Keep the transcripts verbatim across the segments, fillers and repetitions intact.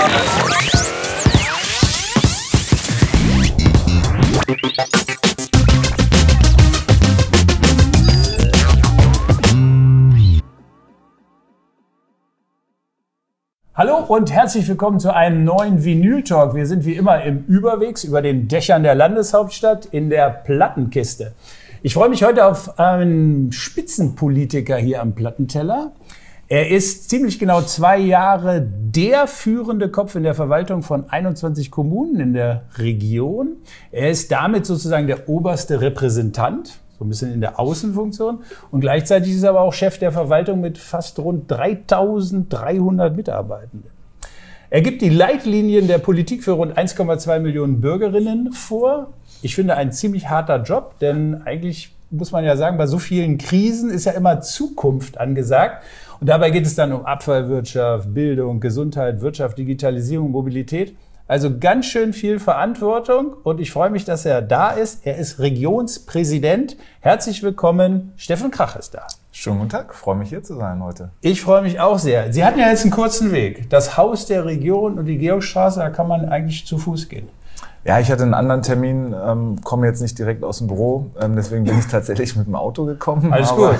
Hallo und herzlich willkommen zu einem neuen Vinyl-Talk. Wir sind wie immer im Überwegs über den Dächern der Landeshauptstadt in der Plattenkiste. Ich freue mich heute auf einen Spitzenpolitiker hier am Plattenteller. Er ist ziemlich genau zwei Jahre der führende Kopf in der Verwaltung von einundzwanzig Kommunen in der Region. Er ist damit sozusagen der oberste Repräsentant, so ein bisschen in der Außenfunktion. Und gleichzeitig ist er aber auch Chef der Verwaltung mit fast rund dreitausenddreihundert Mitarbeitenden. Er gibt die Leitlinien der Politik für rund eins Komma zwei Millionen Bürgerinnen vor. Ich finde, ein ziemlich harter Job, denn eigentlich muss man ja sagen, bei so vielen Krisen ist ja immer Zukunft angesagt. Und dabei geht es dann um Abfallwirtschaft, Bildung, Gesundheit, Wirtschaft, Digitalisierung, Mobilität. Also ganz schön viel Verantwortung und ich freue mich, dass er da ist. Er ist Regionspräsident. Herzlich willkommen, Steffen Krach ist da. Schönen guten Tag, freue mich hier zu sein heute. Ich freue mich auch sehr. Sie hatten ja jetzt einen kurzen Weg. Das Haus der Region und die Georgstraße, da kann man eigentlich zu Fuß gehen. Ja, ich hatte einen anderen Termin, ähm, komme jetzt nicht direkt aus dem Büro, ähm, deswegen bin ich tatsächlich mit dem Auto gekommen. Alles gut.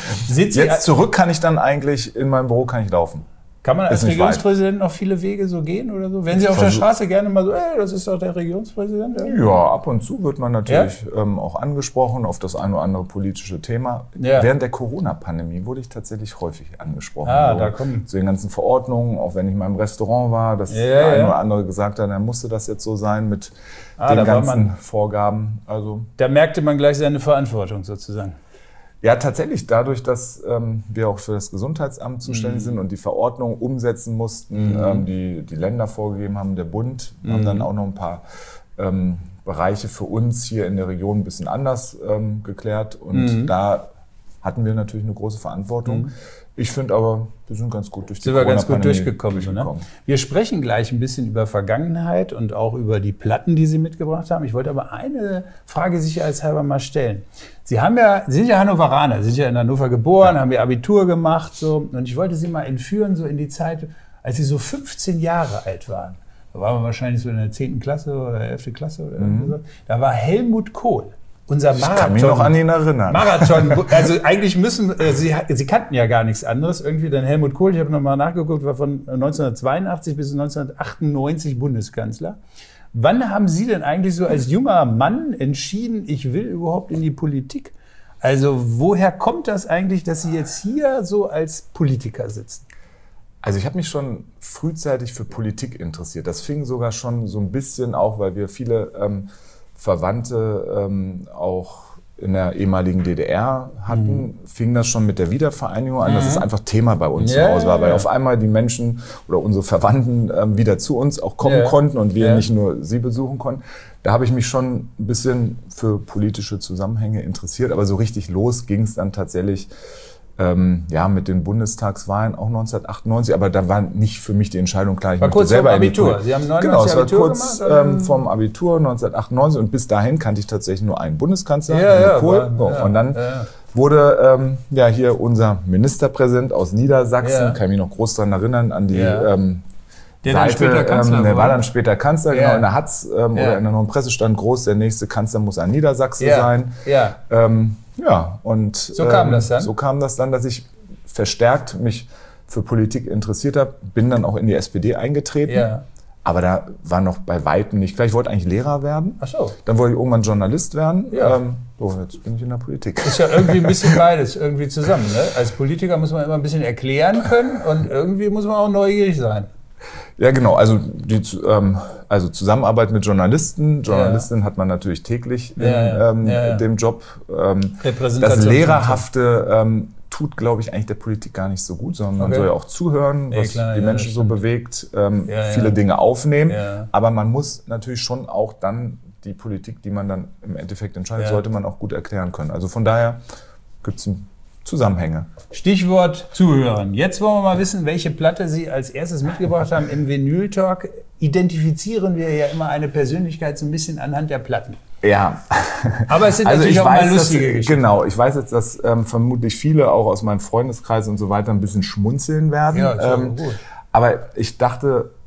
Jetzt zurück kann ich dann eigentlich, in meinem Büro kann ich laufen. Kann man als Regionspräsident noch viele Wege so gehen oder so? Wenn Sie auf der Straße gerne mal so, ey, das ist doch der Regionspräsident? Ja, ja, ab und zu wird man natürlich ja? ähm, auch angesprochen auf das ein oder andere politische Thema. Ja. Während der Corona-Pandemie wurde ich tatsächlich häufig angesprochen. Ah, so, da kommen. Zu den ganzen Verordnungen, auch wenn ich mal im Restaurant war, dass ja, der eine ja. oder andere gesagt hat, dann musste das jetzt so sein mit ah, den ganzen Vorgaben. Also, da merkte man gleich seine Verantwortung sozusagen. Ja, tatsächlich. Dadurch, dass ähm, wir auch für das Gesundheitsamt zuständig mhm. sind und die Verordnung umsetzen mussten, mhm. ähm, die die Länder vorgegeben haben, der Bund, mhm. haben dann auch noch ein paar ähm, Bereiche für uns hier in der Region ein bisschen anders ähm, geklärt. Und mhm. da hatten wir natürlich eine große Verantwortung. Mhm. Ich finde aber, wir sind ganz gut durch die Corona-Pandemie ganz gut durchgekommen. durchgekommen. Ne? Wir sprechen gleich ein bisschen über Vergangenheit und auch über die Platten, die Sie mitgebracht haben. Ich wollte aber eine Frage sicherheitshalber mal stellen. Sie haben ja, Sie sind ja Hannoveraner, Sie sind ja in Hannover geboren, ja. haben Ihr Abitur gemacht. So, und ich wollte Sie mal entführen so in die Zeit, als Sie so fünfzehn Jahre alt waren. Da waren wir wahrscheinlich so in der zehnten Klasse oder elften Klasse oder mhm. so. Da war Helmut Kohl. Unser Marathon. Ich kann mich noch an ihn erinnern. Marathon. Also eigentlich müssen, äh, Sie, Sie kannten ja gar nichts anderes. Irgendwie dann Helmut Kohl, ich habe nochmal nachgeguckt, war von neunzehnhundertzweiundachtzig bis neunzehnhundertachtundneunzig Bundeskanzler. Wann haben Sie denn eigentlich so als junger Mann entschieden, ich will überhaupt in die Politik? Also woher kommt das eigentlich, dass Sie jetzt hier so als Politiker sitzen? Also ich habe mich schon frühzeitig für Politik interessiert. Das fing sogar schon so ein bisschen auch, weil wir viele ähm, Verwandte ähm, auch in der ehemaligen D D R hatten, mhm. fing das schon mit der Wiedervereinigung an, dass mhm. es einfach Thema bei uns ja, zu Hause war, weil ja. auf einmal die Menschen oder unsere Verwandten ähm, wieder zu uns auch kommen ja. konnten und wir ja. nicht nur sie besuchen konnten. Da habe ich mich schon ein bisschen für politische Zusammenhänge interessiert, aber so richtig los ging es dann tatsächlich Ähm, ja, mit den Bundestagswahlen auch neunzehnhundertachtundneunzig, aber da war nicht für mich die Entscheidung klar. Ich war kurz selber vorm Abitur. Sie haben neunundneunzig genau, es war Abitur kurz gemacht, ähm, vom Abitur neunzehnhundertachtundneunzig und bis dahin kannte ich tatsächlich nur einen Bundeskanzler, ja, ja, Kohl. war, So, ja, und dann ja. wurde ähm, ja hier unser Ministerpräsident aus Niedersachsen, ja. kann ich mich noch groß daran erinnern, an die ja. ähm, Der Seite, dann später Kanzler ähm, der war. war dann später Kanzler, ja. genau, in der Hatz ähm, ja. oder in einem Pressestand groß, der nächste Kanzler muss ein Niedersachse ja. sein. Ja. Ähm, ja, und so kam ähm, das dann? So kam das dann, dass ich verstärkt mich für Politik interessiert habe, bin dann auch in die S P D eingetreten. Ja. Aber da war noch bei Weitem nicht klar. Ich wollte eigentlich Lehrer werden. Ach so. Dann wollte ich irgendwann Journalist werden. Ja. Ähm, so, jetzt bin ich in der Politik. Ist ja irgendwie ein bisschen beides irgendwie zusammen. Ne? Als Politiker muss man immer ein bisschen erklären können und irgendwie muss man auch neugierig sein. Ja, genau. Also die ähm, also Zusammenarbeit mit Journalisten. Journalistin ja. hat man natürlich täglich in ja, ja. Ähm, ja, ja. dem Job. Ähm, Repräsentation. Das Lehrerhafte ähm, tut, glaube ich, eigentlich der Politik gar nicht so gut, sondern man okay. soll ja auch zuhören, was ja, klar, die ja, Menschen so bewegt, ähm, ja, viele ja. Dinge aufnehmen. Ja. Aber man muss natürlich schon auch dann die Politik, die man dann im Endeffekt entscheidet, ja. sollte man auch gut erklären können. Also von daher gibt es Zusammenhänge. Stichwort Zuhören. Jetzt wollen wir mal wissen, welche Platte Sie als erstes mitgebracht haben im Vinyl-Talk. Identifizieren wir ja immer eine Persönlichkeit so ein bisschen anhand der Platten. Ja. Aber es sind also natürlich ich auch weiß, mal lustige dass, Geschichten. Genau, ich weiß jetzt, dass ähm, vermutlich viele auch aus meinem Freundeskreis und so weiter ein bisschen schmunzeln werden. Ja, ähm, gut. Aber ich dachte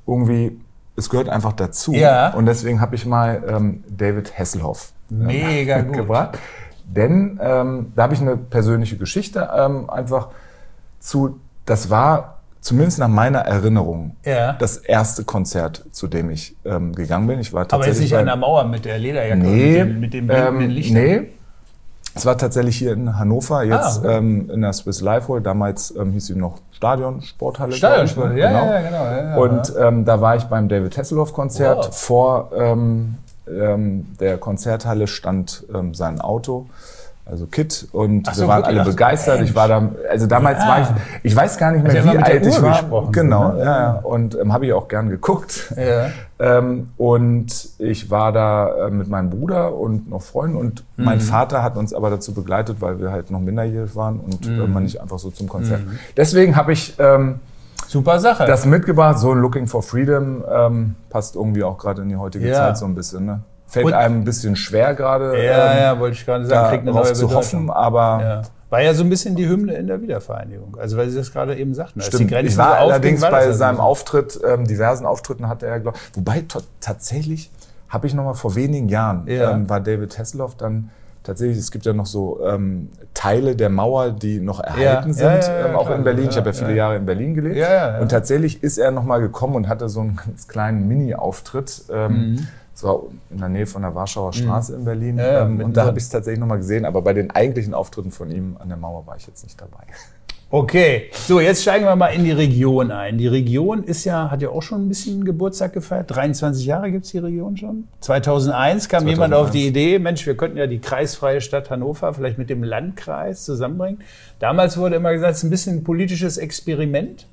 irgendwie, es gehört einfach dazu. Ja. Und deswegen habe ich mal ähm, David Hasselhoff Mega äh, gut. gebracht. Denn ähm, da habe ich eine persönliche Geschichte ähm, einfach zu, das war zumindest nach meiner Erinnerung Ja. das erste Konzert, zu dem ich ähm, gegangen bin. Ich war Aber jetzt tatsächlich nicht an bei- der Mauer mit der Lederjacke Nee, und mit dem, mit dem blinkenden ähm, Licht. nee. Es war tatsächlich hier in Hannover, jetzt Ah, okay. ähm, in der Swiss Life Hall. Damals ähm, hieß sie noch Stadion Sporthalle. Stadionsport, glaub ich, ja, ne? ja, ja, genau. Ja, ja. Und ähm, da war ich beim David Hasselhoff-Konzert. Wow. Vor ähm, ähm, der Konzerthalle stand ähm, sein Auto, also Kit, und Ach so, wir waren wirklich? alle Ach, begeistert. Mensch. Ich war da, also damals Ja. war ich, ich weiß gar nicht mehr, Hast ja wie mal mit der alt ich Uhr war. gesprochen, Genau, ne? ja, ja. Und ähm, habe ich auch gern geguckt. Ja. Ähm, und ich war da äh, mit meinem Bruder und noch Freunden, und Mhm. mein Vater hat uns aber dazu begleitet, weil wir halt noch minderjährig waren und Mhm. äh, man nicht einfach so zum Konzert. Deswegen habe ich ähm, Super Sache. das mitgebracht, so ein Looking for Freedom, ähm, passt irgendwie auch gerade in die heutige Ja. Zeit so ein bisschen. Ne? Fällt Und- einem ein bisschen schwer gerade, ja, ähm, ja, wollte ich gerade sagen, kriegt eine darauf neue zu Bedeutung. hoffen, aber Ja. War ja so ein bisschen die Hymne in der Wiedervereinigung. Also weil Sie das gerade eben sagten. Als die stimmt. Grenzen Ich war so aufgingen, allerdings war das bei ja so. seinem Auftritt, ähm, diversen Auftritten hatte er, glaub, wobei to- tatsächlich habe ich noch mal vor wenigen Jahren, Ja. ähm, war David Hasselhoff dann tatsächlich, es gibt ja noch so ähm, Teile der Mauer, die noch erhalten Ja, sind, ja, ja, ja, ähm, auch klar. in Berlin. Ich Ja, habe ja viele ja. Jahre in Berlin gelebt. Ja, ja, ja. Und tatsächlich ist er noch mal gekommen und hatte so einen ganz kleinen Mini-Auftritt. Ähm, Mhm. Das war in der Nähe von der Warschauer Straße in Berlin. Ja, ja, ähm, und mittendrin. da habe ich es tatsächlich noch mal gesehen. Aber bei den eigentlichen Auftritten von ihm an der Mauer war ich jetzt nicht dabei. Okay, so jetzt steigen wir mal in die Region ein. Die Region ist ja, hat ja auch schon ein bisschen Geburtstag gefeiert. dreiundzwanzig Jahre gibt es die Region schon. zweitausendeins kam jemand auf die Idee, Mensch, wir könnten ja die kreisfreie Stadt Hannover vielleicht mit dem Landkreis zusammenbringen. Damals wurde immer gesagt, es ist ein bisschen ein politisches Experiment.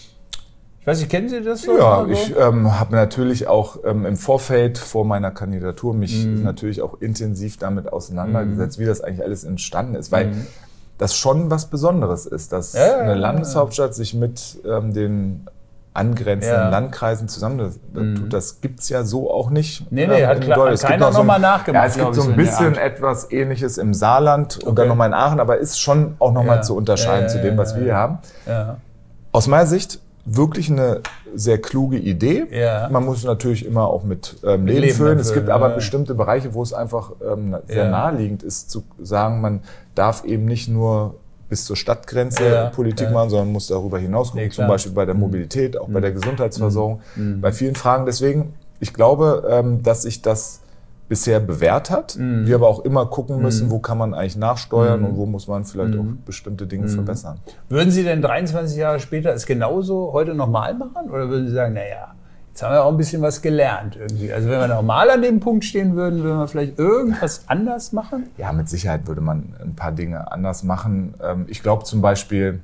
Ich weiß nicht, kennen Sie das so? Ja, Also? ich ähm, habe natürlich auch ähm, im Vorfeld vor meiner Kandidatur mich Mhm. natürlich auch intensiv damit auseinandergesetzt, wie das eigentlich alles entstanden ist, weil das schon was Besonderes ist, dass Mhm. Ja, ja, eine ja, Landeshauptstadt sich mit ähm, den angrenzenden Ja. Landkreisen zusammen tut. Das gibt's ja so auch nicht. Nee, nee, ähm, hat in klar- Deutschland. hat Es gibt keiner noch so ein- noch mal nachgemacht, Ja, es glaub gibt ich, so ein so in der bisschen Art. etwas Ähnliches im Saarland und Okay. dann nochmal in Aachen, aber ist schon auch nochmal Ja. zu unterscheiden Ja, zu ja, dem, was ja, wir ja. hier haben. Ja. Aus meiner Sicht wirklich eine sehr kluge Idee. Ja. Man muss natürlich immer auch mit ähm, Leben, Leben füllen. Es erfüllen, gibt aber ja. bestimmte Bereiche, wo es einfach ähm, sehr Ja. naheliegend ist, zu sagen, man darf eben nicht nur bis zur Stadtgrenze Ja, Politik ja. machen, sondern muss darüber hinaus gucken, Nee, zum klar. Beispiel bei der Mobilität, auch bei der Gesundheitsversorgung, bei vielen Fragen. Deswegen, ich glaube, ähm, dass sich das bisher bewährt hat. Wir aber auch immer gucken müssen, wo kann man eigentlich nachsteuern und wo muss man vielleicht auch bestimmte Dinge verbessern. Würden Sie denn dreiundzwanzig Jahre später es genauso heute nochmal machen? Oder würden Sie sagen, naja, jetzt haben wir auch ein bisschen was gelernt irgendwie. Also wenn wir nochmal an dem Punkt stehen würden, würden wir vielleicht irgendwas anders machen? Ja, mit Sicherheit würde man ein paar Dinge anders machen. Ähm, Ich glaube zum Beispiel,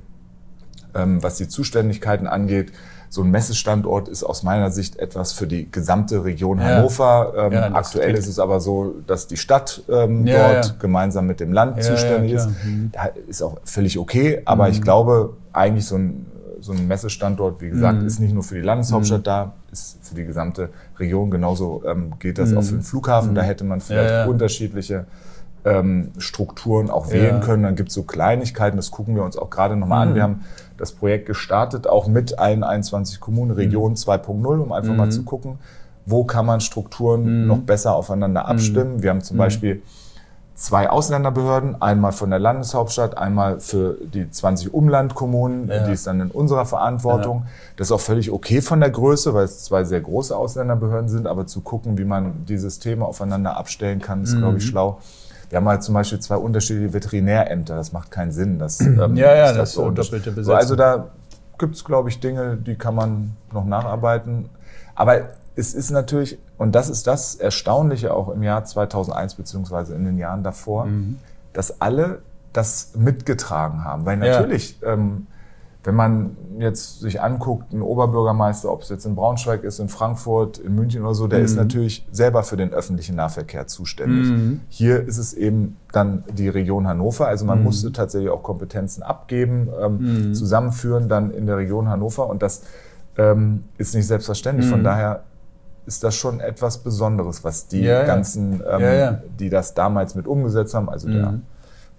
ähm, was die Zuständigkeiten angeht, so ein Messestandort ist aus meiner Sicht etwas für die gesamte Region Ja. Hannover. Ähm, Ja, das aktuell klingt- ist es aber so, dass die Stadt ähm, Ja, dort ja. gemeinsam mit dem Land Ja, zuständig ja, ist. klar. Mhm. Da ist auch völlig okay, aber ich glaube, eigentlich so ein, so ein Messestandort, wie gesagt, ist nicht nur für die Landeshauptstadt da, ist für die gesamte Region. Genauso ähm, geht das auch für den Flughafen. Da hätte man vielleicht Ja, ja. unterschiedliche ähm, Strukturen auch wählen Ja. können. Dann gibt es so Kleinigkeiten, das gucken wir uns auch gerade nochmal an. Wir haben das Projekt gestartet, auch mit allen einundzwanzig Kommunen, Region zwei Punkt null, um einfach mal zu gucken, wo kann man Strukturen noch besser aufeinander abstimmen. Wir haben zum Beispiel zwei Ausländerbehörden, einmal von der Landeshauptstadt, einmal für die zwanzig Umlandkommunen, Ja. die ist dann in unserer Verantwortung. Das ist auch völlig okay von der Größe, weil es zwei sehr große Ausländerbehörden sind, aber zu gucken, wie man die Systeme aufeinander abstellen kann, ist, glaube ich, schlau. Wir haben halt zum Beispiel zwei unterschiedliche Veterinärämter, das macht keinen Sinn. Das, ähm, Ja, ja, ist das ist so unterschied- doppelte so, Besetzung. Also da gibt es, glaube ich, Dinge, die kann man noch nacharbeiten. Aber es ist natürlich, und das ist das Erstaunliche auch im Jahr zweitausendeins beziehungsweise in den Jahren davor, Mhm. dass alle das mitgetragen haben. Weil Ja. natürlich, ähm, wenn man jetzt sich anguckt, ein Oberbürgermeister, ob es jetzt in Braunschweig ist, in Frankfurt, in München oder so, der ist natürlich selber für den öffentlichen Nahverkehr zuständig. Hier ist es eben dann die Region Hannover. Also man musste tatsächlich auch Kompetenzen abgeben, ähm, zusammenführen dann in der Region Hannover. Und das ähm, ist nicht selbstverständlich. Von daher ist das schon etwas Besonderes, was die Ja, ja. ganzen, ähm, Ja, ja. die das damals mit umgesetzt haben, also der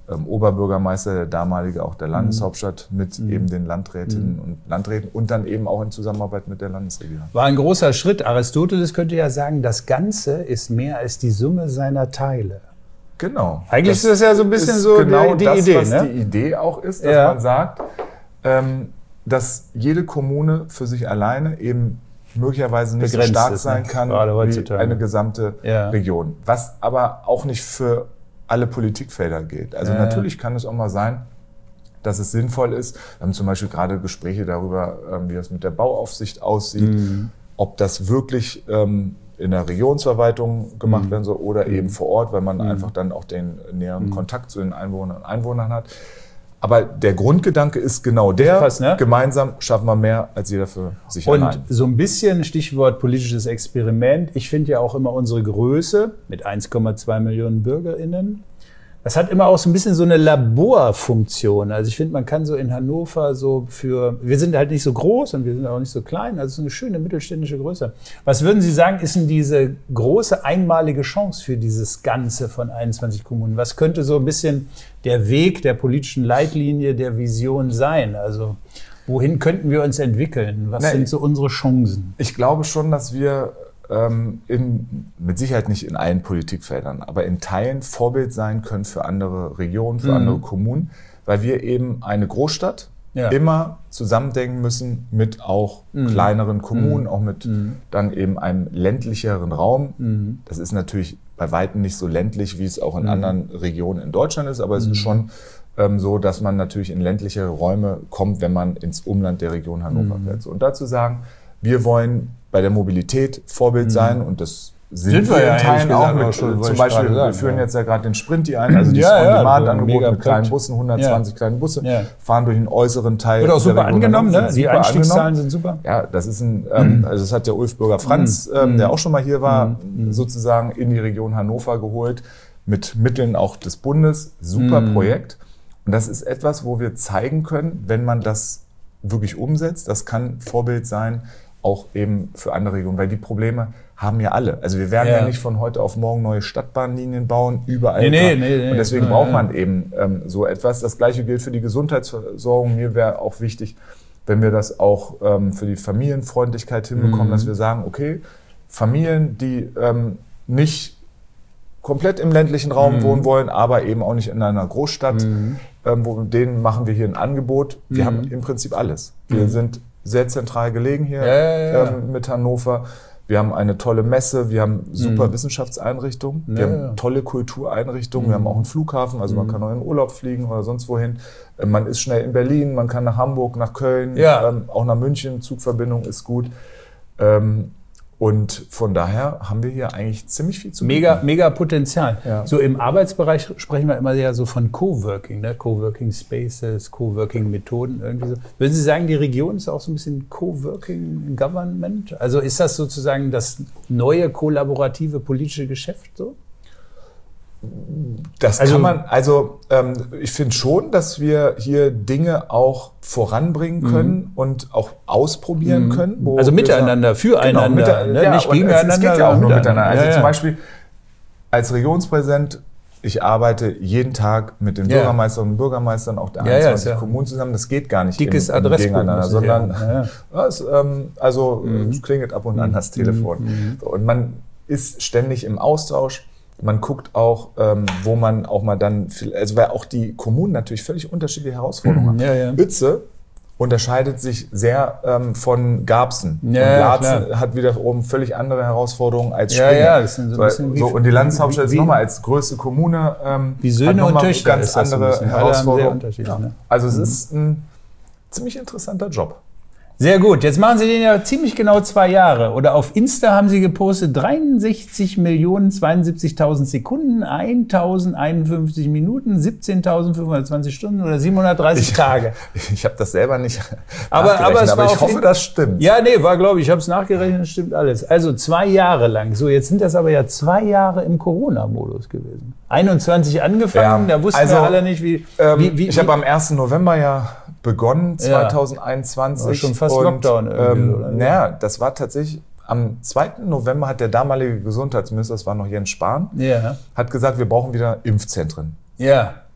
ähm, Oberbürgermeister, der damalige auch der Landeshauptstadt, mit mhm. eben den Landrätinnen mhm. und Landräten und dann eben auch in Zusammenarbeit mit der Landesregierung. War ein großer Schritt. Aristoteles könnte ja sagen, das Ganze ist mehr als die Summe seiner Teile. Genau. Eigentlich das ist das ja so ein bisschen so genau die, die das, Idee, was ne? die Idee auch ist, dass ja. man sagt, ähm, dass jede Kommune für sich alleine eben möglicherweise nicht Begrenzt so stark ist, sein ne? kann wie eine gesamte ja. Region. Was aber auch nicht für alle Politikfelder gilt. Also ja. natürlich kann es auch mal sein, dass es sinnvoll ist. Wir haben zum Beispiel gerade Gespräche darüber, wie das mit der Bauaufsicht aussieht, mhm. ob das wirklich ähm, in der Regionsverwaltung gemacht mhm. werden soll oder mhm. eben vor Ort, weil man mhm. einfach dann auch den näheren mhm. Kontakt zu den Einwohnern und Einwohnern hat. Aber der Grundgedanke ist genau der, Pass, ne? gemeinsam schaffen wir mehr als jeder für sich und allein. Und so ein bisschen Stichwort politisches Experiment. Ich finde ja auch immer unsere Größe mit eins Komma zwei Millionen BürgerInnen, das hat immer auch so ein bisschen so eine Laborfunktion. Also ich finde, man kann so in Hannover so für, wir sind halt nicht so groß und wir sind auch nicht so klein, also so eine schöne mittelständische Größe. Was würden Sie sagen, ist denn diese große einmalige Chance für dieses Ganze von einundzwanzig Kommunen? Was könnte so ein bisschen der Weg der politischen Leitlinie, der Vision sein? Also wohin könnten wir uns entwickeln? Was Na, sind so unsere Chancen? Ich glaube schon, dass wir ähm, in, mit Sicherheit nicht in allen Politikfeldern, aber in Teilen Vorbild sein können für andere Regionen, für mhm. andere Kommunen, weil wir eben eine Großstadt ja. immer zusammendenken müssen mit auch mhm. kleineren Kommunen, mhm. auch mit mhm. dann eben einem ländlicheren Raum. Mhm. Das ist natürlich bei Weitem nicht so ländlich, wie es auch in mhm. anderen Regionen in Deutschland ist, aber es mhm. ist schon ähm, so, dass man natürlich in ländlichere Räume kommt, wenn man ins Umland der Region Hannover mhm. fährt. So, und dazu sagen, wir wollen bei der Mobilität Vorbild mhm. sein und das sind, sind wir, wir in Teilen auch mit, schon, zum Beispiel, wir sagen, führen ja. jetzt ja gerade den Sprinti ein, also die ja, On-Demand-Angebote ja, mit kleinen Bussen, hundertzwanzig ja. kleinen Busse, ja. fahren durch den äußeren Teil. Wird auch super angenommen, ne? Die Einstiegszahlen sind super. Ja, das ist ein, ähm, also das hat der Ulf Bürger Franz, ähm, der auch schon mal hier war, mhm. sozusagen in die Region Hannover geholt, mit Mitteln auch des Bundes. Super mhm. Projekt. Und das ist etwas, wo wir zeigen können, wenn man das wirklich umsetzt, das kann Vorbild sein, auch eben für andere Regionen, weil die Probleme haben ja alle. Also wir werden ja, ja nicht von heute auf morgen neue Stadtbahnlinien bauen, überall. Nee, nee, nee, nee, und deswegen nee, braucht ja. man eben ähm, so etwas. Das Gleiche gilt für die Gesundheitsversorgung. Mir wäre auch wichtig, wenn wir das auch ähm, für die Familienfreundlichkeit hinbekommen, mhm. dass wir sagen, okay, Familien, die ähm, nicht komplett im ländlichen Raum mhm. wohnen wollen, aber eben auch nicht in einer Großstadt, mhm. ähm, wo, denen machen wir hier ein Angebot. Wir mhm. haben im Prinzip alles. Wir mhm. sind sehr zentral gelegen hier ja, ja, ja. Ähm, mit Hannover. Wir haben eine tolle Messe, wir haben super mhm. Wissenschaftseinrichtungen, wir ja, haben ja. tolle Kultureinrichtungen, mhm. wir haben auch einen Flughafen, also mhm. man kann auch in Urlaub fliegen oder sonst wohin. Äh, man ist schnell in Berlin, man kann nach Hamburg, nach Köln, ja. ähm, auch nach München, Zugverbindung ist gut. Ähm, Und von daher haben wir hier eigentlich ziemlich viel zu bieten. Mega, mega Potenzial. Ja. So im Arbeitsbereich sprechen wir immer ja so von Coworking, ne? Coworking Spaces, Coworking Methoden irgendwie so. Würden Sie sagen, die Region ist auch so ein bisschen Coworking Government? Also ist das sozusagen das neue kollaborative politische Geschäft so? Das also, kann man, also ähm, ich finde schon, dass wir hier Dinge auch voranbringen können mhm. und auch ausprobieren mhm. können. Wo also miteinander, sagen, füreinander, genau, mit, ne? ja, nicht gegeneinander. Es geht ja auch nur miteinander. Also ja, ja. zum Beispiel als Regionspräsident, ich arbeite jeden Tag mit den ja. Bürgermeisterinnen und Bürgermeistern auch der einundzwanzig ja, ja, Kommunen zusammen. Das geht gar nicht Dickes im, im Gegeneinander, sondern ja, ja. es, ähm, also mhm. es klingelt ab und an das Telefon. Mhm. So, und man ist ständig im Austausch. Man guckt auch, ähm, wo man auch mal dann, viel, also weil auch die Kommunen natürlich völlig unterschiedliche Herausforderungen haben. Ja, ja. Uetze unterscheidet sich sehr ähm, von Garbsen. Ja, und Laatzen klar. hat wiederum völlig andere Herausforderungen als ja, Springe. Ja, das sind so ein bisschen so, wie, und die Landeshauptstadt wie, ist nochmal als größte Kommune ähm, wie Söhne hat und Töchter ganz andere so Herausforderungen. Ja. Ne? Also es mhm. ist ein ziemlich interessanter Job. Sehr gut. Jetzt machen Sie den ja ziemlich genau zwei Jahre. Oder auf Insta haben Sie gepostet dreiundsechzig Millionen zweiundsiebzigtausend Sekunden, tausendeinundfünfzig Minuten, siebzehntausendfünfhundertzwanzig Stunden oder siebenhundertdreißig ich, Tage. Ich habe das selber nicht aber, aber, es aber war ich hoffe, das stimmt. Ja, nee, war glaube ich, ich habe es nachgerechnet, das stimmt alles. Also zwei Jahre lang. So, jetzt sind das aber ja zwei Jahre im Corona-Modus gewesen. einundzwanzig angefangen, ja, da wussten also, wir alle nicht, wie... Ähm, wie, wie ich habe am ersten November ja begonnen, zweitausendeinundzwanzig. War schon fast und, Lockdown irgendwie. Ähm, oder? Naja, das war tatsächlich, am zweiten November hat der damalige Gesundheitsminister, das war noch Jens Spahn, ja. hat gesagt, wir brauchen wieder Impfzentren. Ja.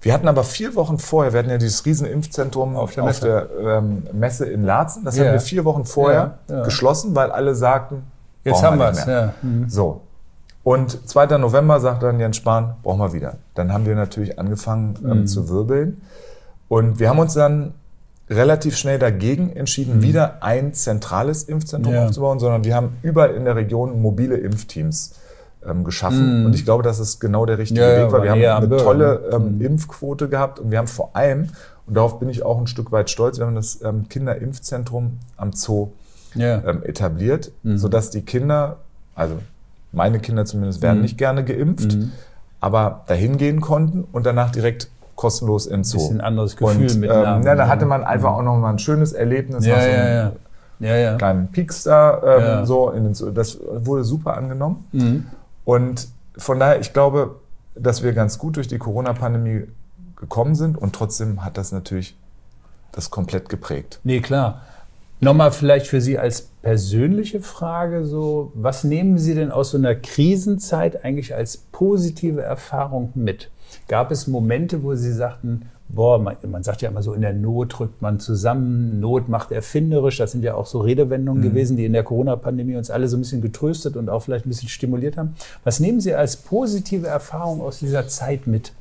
Wir hatten aber vier Wochen vorher, wir hatten ja dieses riesen Impfzentrum auf der, auf der ähm, Messe in Laatzen, das ja. haben wir vier Wochen vorher ja, ja. geschlossen, weil alle sagten, jetzt haben wir es. Ja. Mhm. So. Und zweiter November sagt dann Jens Spahn, brauchen wir wieder. Dann haben wir natürlich angefangen ähm, mhm. zu wirbeln. Und wir haben uns dann relativ schnell dagegen entschieden, mhm. wieder ein zentrales Impfzentrum ja. aufzubauen, sondern wir haben überall in der Region mobile Impfteams ähm, geschaffen. Mhm. Und ich glaube, das ist genau der richtige ja, Weg, weil wir haben eine Bürger, tolle ähm, mhm. Impfquote gehabt und wir haben vor allem, und darauf bin ich auch ein Stück weit stolz, wir haben das ähm, Kinderimpfzentrum am Zoo ja. ähm, etabliert, mhm. sodass die Kinder, also meine Kinder zumindest, werden mhm. nicht gerne geimpft, mhm. aber dahin gehen konnten und danach direkt kostenlos im Zoo. Ein bisschen anderes Gefühl und, mit ähm, Namen. Ja, da hatte man einfach mhm. auch noch mal ein schönes Erlebnis. Ja, nach so ja, einem ja. Ja, ja. kleinen Peaks da. Ähm, ja. so in den Zoo. Das wurde super angenommen. Mhm. Und von daher, ich glaube, dass wir ganz gut durch die Corona-Pandemie gekommen sind und trotzdem hat das natürlich das komplett geprägt. Nee, klar. Nochmal vielleicht für Sie als persönliche Frage so, was nehmen Sie denn aus so einer Krisenzeit eigentlich als positive Erfahrung mit? Gab es Momente, wo Sie sagten, boah, man, man sagt ja immer so, in der Not rückt man zusammen, Not macht erfinderisch, das sind ja auch so Redewendungen mhm. gewesen, die in der Corona-Pandemie uns alle so ein bisschen getröstet und auch vielleicht ein bisschen stimuliert haben. Was nehmen Sie als positive Erfahrung aus dieser Zeit mit?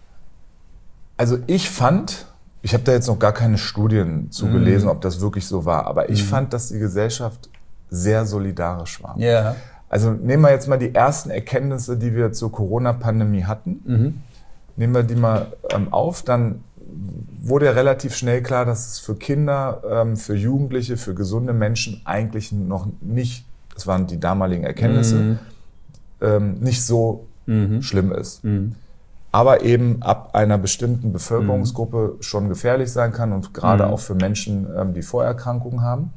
Also ich fand, ich habe da jetzt noch gar keine Studien zu gelesen, mhm. ob das wirklich so war, aber ich mhm. fand, dass die Gesellschaft sehr solidarisch war. Ja. Also nehmen wir jetzt mal die ersten Erkenntnisse, die wir zur Corona-Pandemie hatten. Mhm. Nehmen wir die mal ähm, auf, dann wurde ja relativ schnell klar, dass es für Kinder, ähm, für Jugendliche, für gesunde Menschen eigentlich noch nicht, das waren die damaligen Erkenntnisse, mhm. ähm, nicht so mhm. schlimm ist. Mhm. Aber eben ab einer bestimmten Bevölkerungsgruppe mhm. schon gefährlich sein kann und gerade mhm. auch für Menschen, ähm, die Vorerkrankungen haben.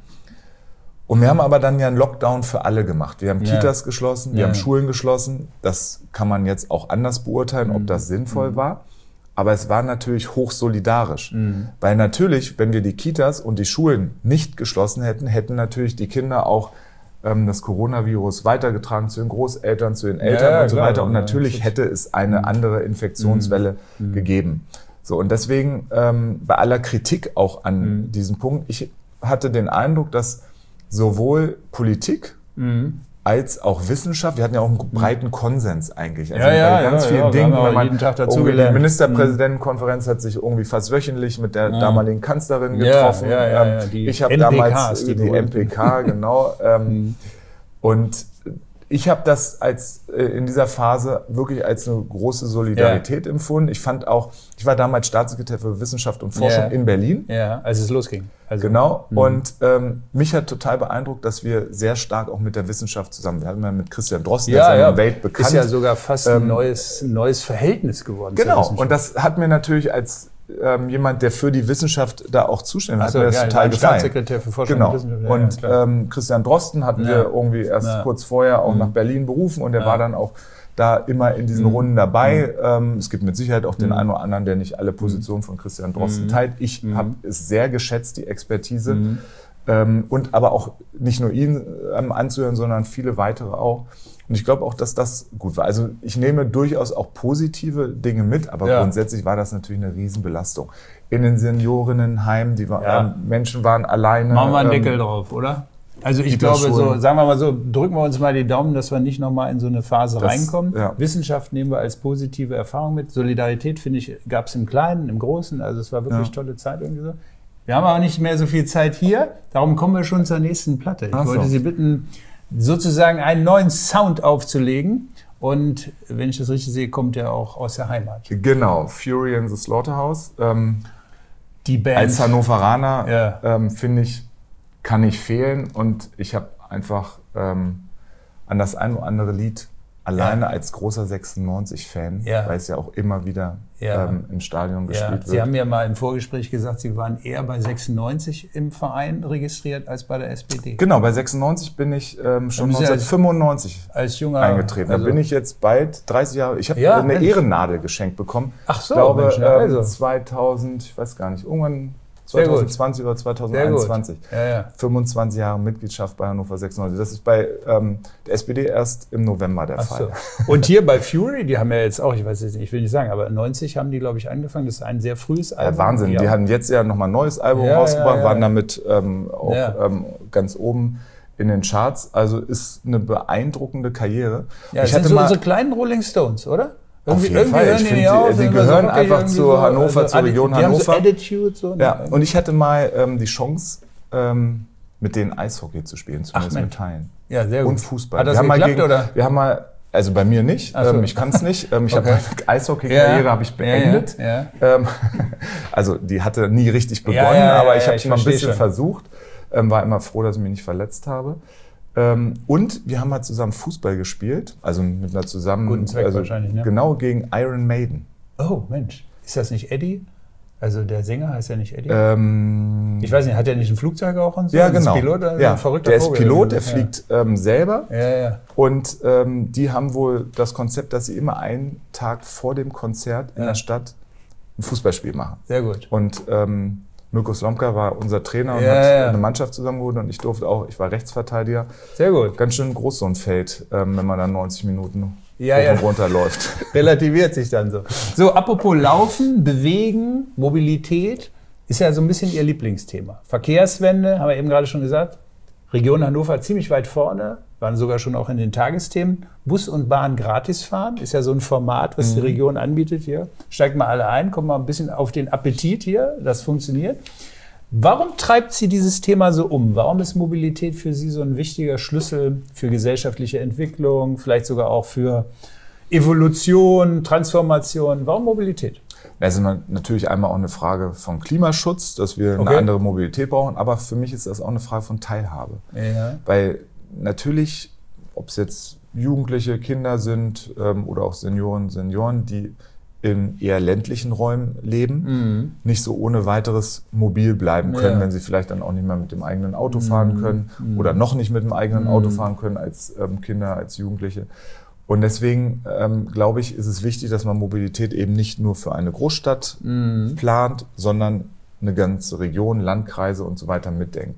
Und wir haben aber dann ja einen Lockdown für alle gemacht. Wir haben ja. Kitas geschlossen, wir ja. haben Schulen geschlossen. Das kann man jetzt auch anders beurteilen, ob das sinnvoll mhm. war. Aber es war natürlich hochsolidarisch. Mhm. Weil natürlich, wenn wir die Kitas und die Schulen nicht geschlossen hätten, hätten natürlich die Kinder auch ähm, das Coronavirus weitergetragen zu den Großeltern, zu den Eltern ja, und so klar, weiter. Und natürlich ja, hätte es eine mhm. andere Infektionswelle mhm. gegeben. So, und deswegen ähm, bei aller Kritik auch an mhm. diesem Punkt, ich hatte den Eindruck, dass sowohl Politik mhm. als auch Wissenschaft, wir hatten ja auch einen breiten Konsens eigentlich. Also ja, ja, bei ganz ja, vielen ja, Dingen, wenn man jeden Tag dazu die gelernt. Ministerpräsidentenkonferenz hat sich irgendwie fast wöchentlich mit der ja. damaligen Kanzlerin getroffen. Ja, ja, ja, die ich habe N P Ks, damals die, die M P K, genau. ähm, und ich habe das als äh, in dieser Phase wirklich als eine große Solidarität ja. empfunden. Ich fand auch, ich war damals Staatssekretär für Wissenschaft und Forschung ja. in Berlin. Ja, als es losging. Also, genau. Mh. Und ähm, mich hat total beeindruckt, dass wir sehr stark auch mit der Wissenschaft zusammen. Wir hatten ja mit Christian Drosten, ja, der ist ja ja. in der Welt bekannt. Ist ja sogar fast ein ähm, neues, neues Verhältnis geworden. Genau. Und das hat mir natürlich als ähm, jemand, der für die Wissenschaft da auch zuständig ist, so, hat mir das ja, total gefallen. Staatssekretär für Forschung genau. und Wissenschaft. Ja, und ja, ähm, Christian Drosten hatten ja. wir irgendwie erst ja. kurz vorher auch mhm. nach Berlin berufen und der ja. war dann auch da immer in diesen mhm. Runden dabei. Mhm. Ähm, es gibt mit Sicherheit auch den mhm. einen oder anderen, der nicht alle Positionen von Christian Drosten mhm. teilt. Ich mhm. habe es sehr geschätzt, die Expertise. Mhm. Ähm, und aber auch nicht nur ihn ähm, anzuhören, sondern viele weitere auch. Und ich glaube auch, dass das gut war. Also ich nehme durchaus auch positive Dinge mit, aber ja. grundsätzlich war das natürlich eine Riesenbelastung. In den Seniorinnenheimen, die war, ja. ähm, Menschen waren alleine. Machen wir einen Deckel ähm, drauf, oder? Also ich glaube, so, sagen wir mal so, drücken wir uns mal die Daumen, dass wir nicht nochmal in so eine Phase das, reinkommen. Ja. Wissenschaft nehmen wir als positive Erfahrung mit. Solidarität, finde ich, gab es im Kleinen, im Großen. Also es war wirklich ja. tolle Zeit irgendwie so. Wir haben aber nicht mehr so viel Zeit hier, darum kommen wir schon zur nächsten Platte. Ich Ach wollte so. Sie bitten, sozusagen einen neuen Sound aufzulegen. Und wenn ich das richtig sehe, kommt der auch aus der Heimat. Genau, Fury in the Slaughterhouse. Ähm, Die Band. Als Hannoveraner, ja. ähm, finde ich, kann nicht fehlen. Und ich habe einfach ähm, an das ein oder andere Lied alleine ja. als großer sechsundneunzig-Fan, ja. weil es ja auch immer wieder ja. ähm, im Stadion gespielt ja. wird. Sie haben ja mal im Vorgespräch gesagt, Sie waren eher bei sechsundneunzig im Verein registriert als bei der S P D. Genau, bei sechsundneunzig bin ich ähm, schon neunzehnhundertfünfundneunzig als, als junger, eingetreten. Also da bin ich jetzt bald dreißig Jahre. Ich habe ja, eine Ehrennadel geschenkt bekommen. Ach so, ich glaube, Mensch, ja, also. ähm, zweitausend, ich weiß gar nicht, irgendwann zweitausendzwanzig oder zweitausendeinundzwanzig. Ja, ja. fünfundzwanzig Jahre Mitgliedschaft bei Hannover sechsundneunzig. Das ist bei ähm, der S P D erst im November der Ach Fall. so. Und hier bei Fury, die haben ja jetzt auch, ich weiß jetzt nicht, ich will nicht sagen, aber neunzig haben die, glaube ich, angefangen. Das ist ein sehr frühes Album. Ja, Wahnsinn. Die, die hatten jetzt ja nochmal ein neues Album ja, rausgebracht, ja, ja. waren damit ähm, auch Ja. ähm, ganz oben in den Charts. Also ist eine beeindruckende Karriere. Ja, ich das hatte sind so mal, unsere kleinen Rolling Stones, oder? Auf jeden Fall. Ich finde, die, die gehören einfach zu Hannover, also, zur Region die haben Hannover. so Attitude, so, ne? Ja, und ich hatte mal ähm, die Chance, ähm, mit denen Eishockey zu spielen, zumindest Ach, mit Teilen. Ja, sehr gut. Und Fußball. Hat das wir haben geklappt, mal gegen, oder? Wir haben mal, also bei mir nicht, Ach so. ähm, ich kann es nicht. Ähm, ich Okay. habe meine Eishockey-Karriere Ja. habe ich beendet. Ja, ja. Ähm, also die hatte nie richtig begonnen, Ja, ja, ja, aber ich ja, habe ich es mal ein verstehe bisschen schon. versucht. Ähm, war immer froh, dass ich mich nicht verletzt habe. Ähm, und wir haben halt zusammen Fußball gespielt, also mit einer zusammen, Guten Zweck also wahrscheinlich, ne? genau gegen Iron Maiden. Oh, Mensch. Ist das nicht Eddie? Also der Sänger heißt ja nicht Eddie? Ähm, Ich weiß nicht, hat der nicht ein Flugzeug auch und so? ja, Ist genau. Pilot, also ja, ein verrückter der ist Vogel. Pilot, der Ja. fliegt ähm, selber. Ja, ja. Und ähm, die haben wohl das Konzept, dass sie immer einen Tag vor dem Konzert in Ja. der Stadt ein Fußballspiel machen. Sehr gut. Und ähm, Mirko Slomka war unser Trainer und Ja, hat ja. eine Mannschaft zusammengeholt und ich durfte auch, ich war Rechtsverteidiger. Sehr gut. Ganz schön groß so ein Feld, ähm, wenn man dann neunzig Minuten Ja, hoch ja. und runter läuft. Relativiert sich dann so. So, apropos Laufen, Bewegen, Mobilität, ist ja so ein bisschen Ihr Lieblingsthema. Verkehrswende, haben wir eben gerade schon gesagt. Region Hannover ziemlich weit vorne, waren sogar schon auch in den Tagesthemen. Bus und Bahn gratis fahren, ist ja so ein Format, was die Region anbietet hier. Steigt mal alle ein, kommt mal ein bisschen auf den Appetit hier, das funktioniert. Warum treibt Sie dieses Thema so um? Warum ist Mobilität für Sie so ein wichtiger Schlüssel für gesellschaftliche Entwicklung, vielleicht sogar auch für Evolution, Transformation? Warum Mobilität? Das ist natürlich einmal auch eine Frage von Klimaschutz, dass wir Okay. eine andere Mobilität brauchen, aber für mich ist das auch eine Frage von Teilhabe. Ja. Weil natürlich, ob es jetzt Jugendliche, Kinder sind ähm, oder auch Senioren, Senioren, die in eher ländlichen Räumen leben, Mhm. nicht so ohne weiteres mobil bleiben können, Ja. wenn sie vielleicht dann auch nicht mehr mit dem eigenen Auto fahren können oder noch nicht mit dem eigenen Auto fahren können als ähm, Kinder, als Jugendliche. Und deswegen ähm, glaube ich, ist es wichtig, dass man Mobilität eben nicht nur für eine Großstadt plant, sondern eine ganze Region, Landkreise und so weiter mitdenkt.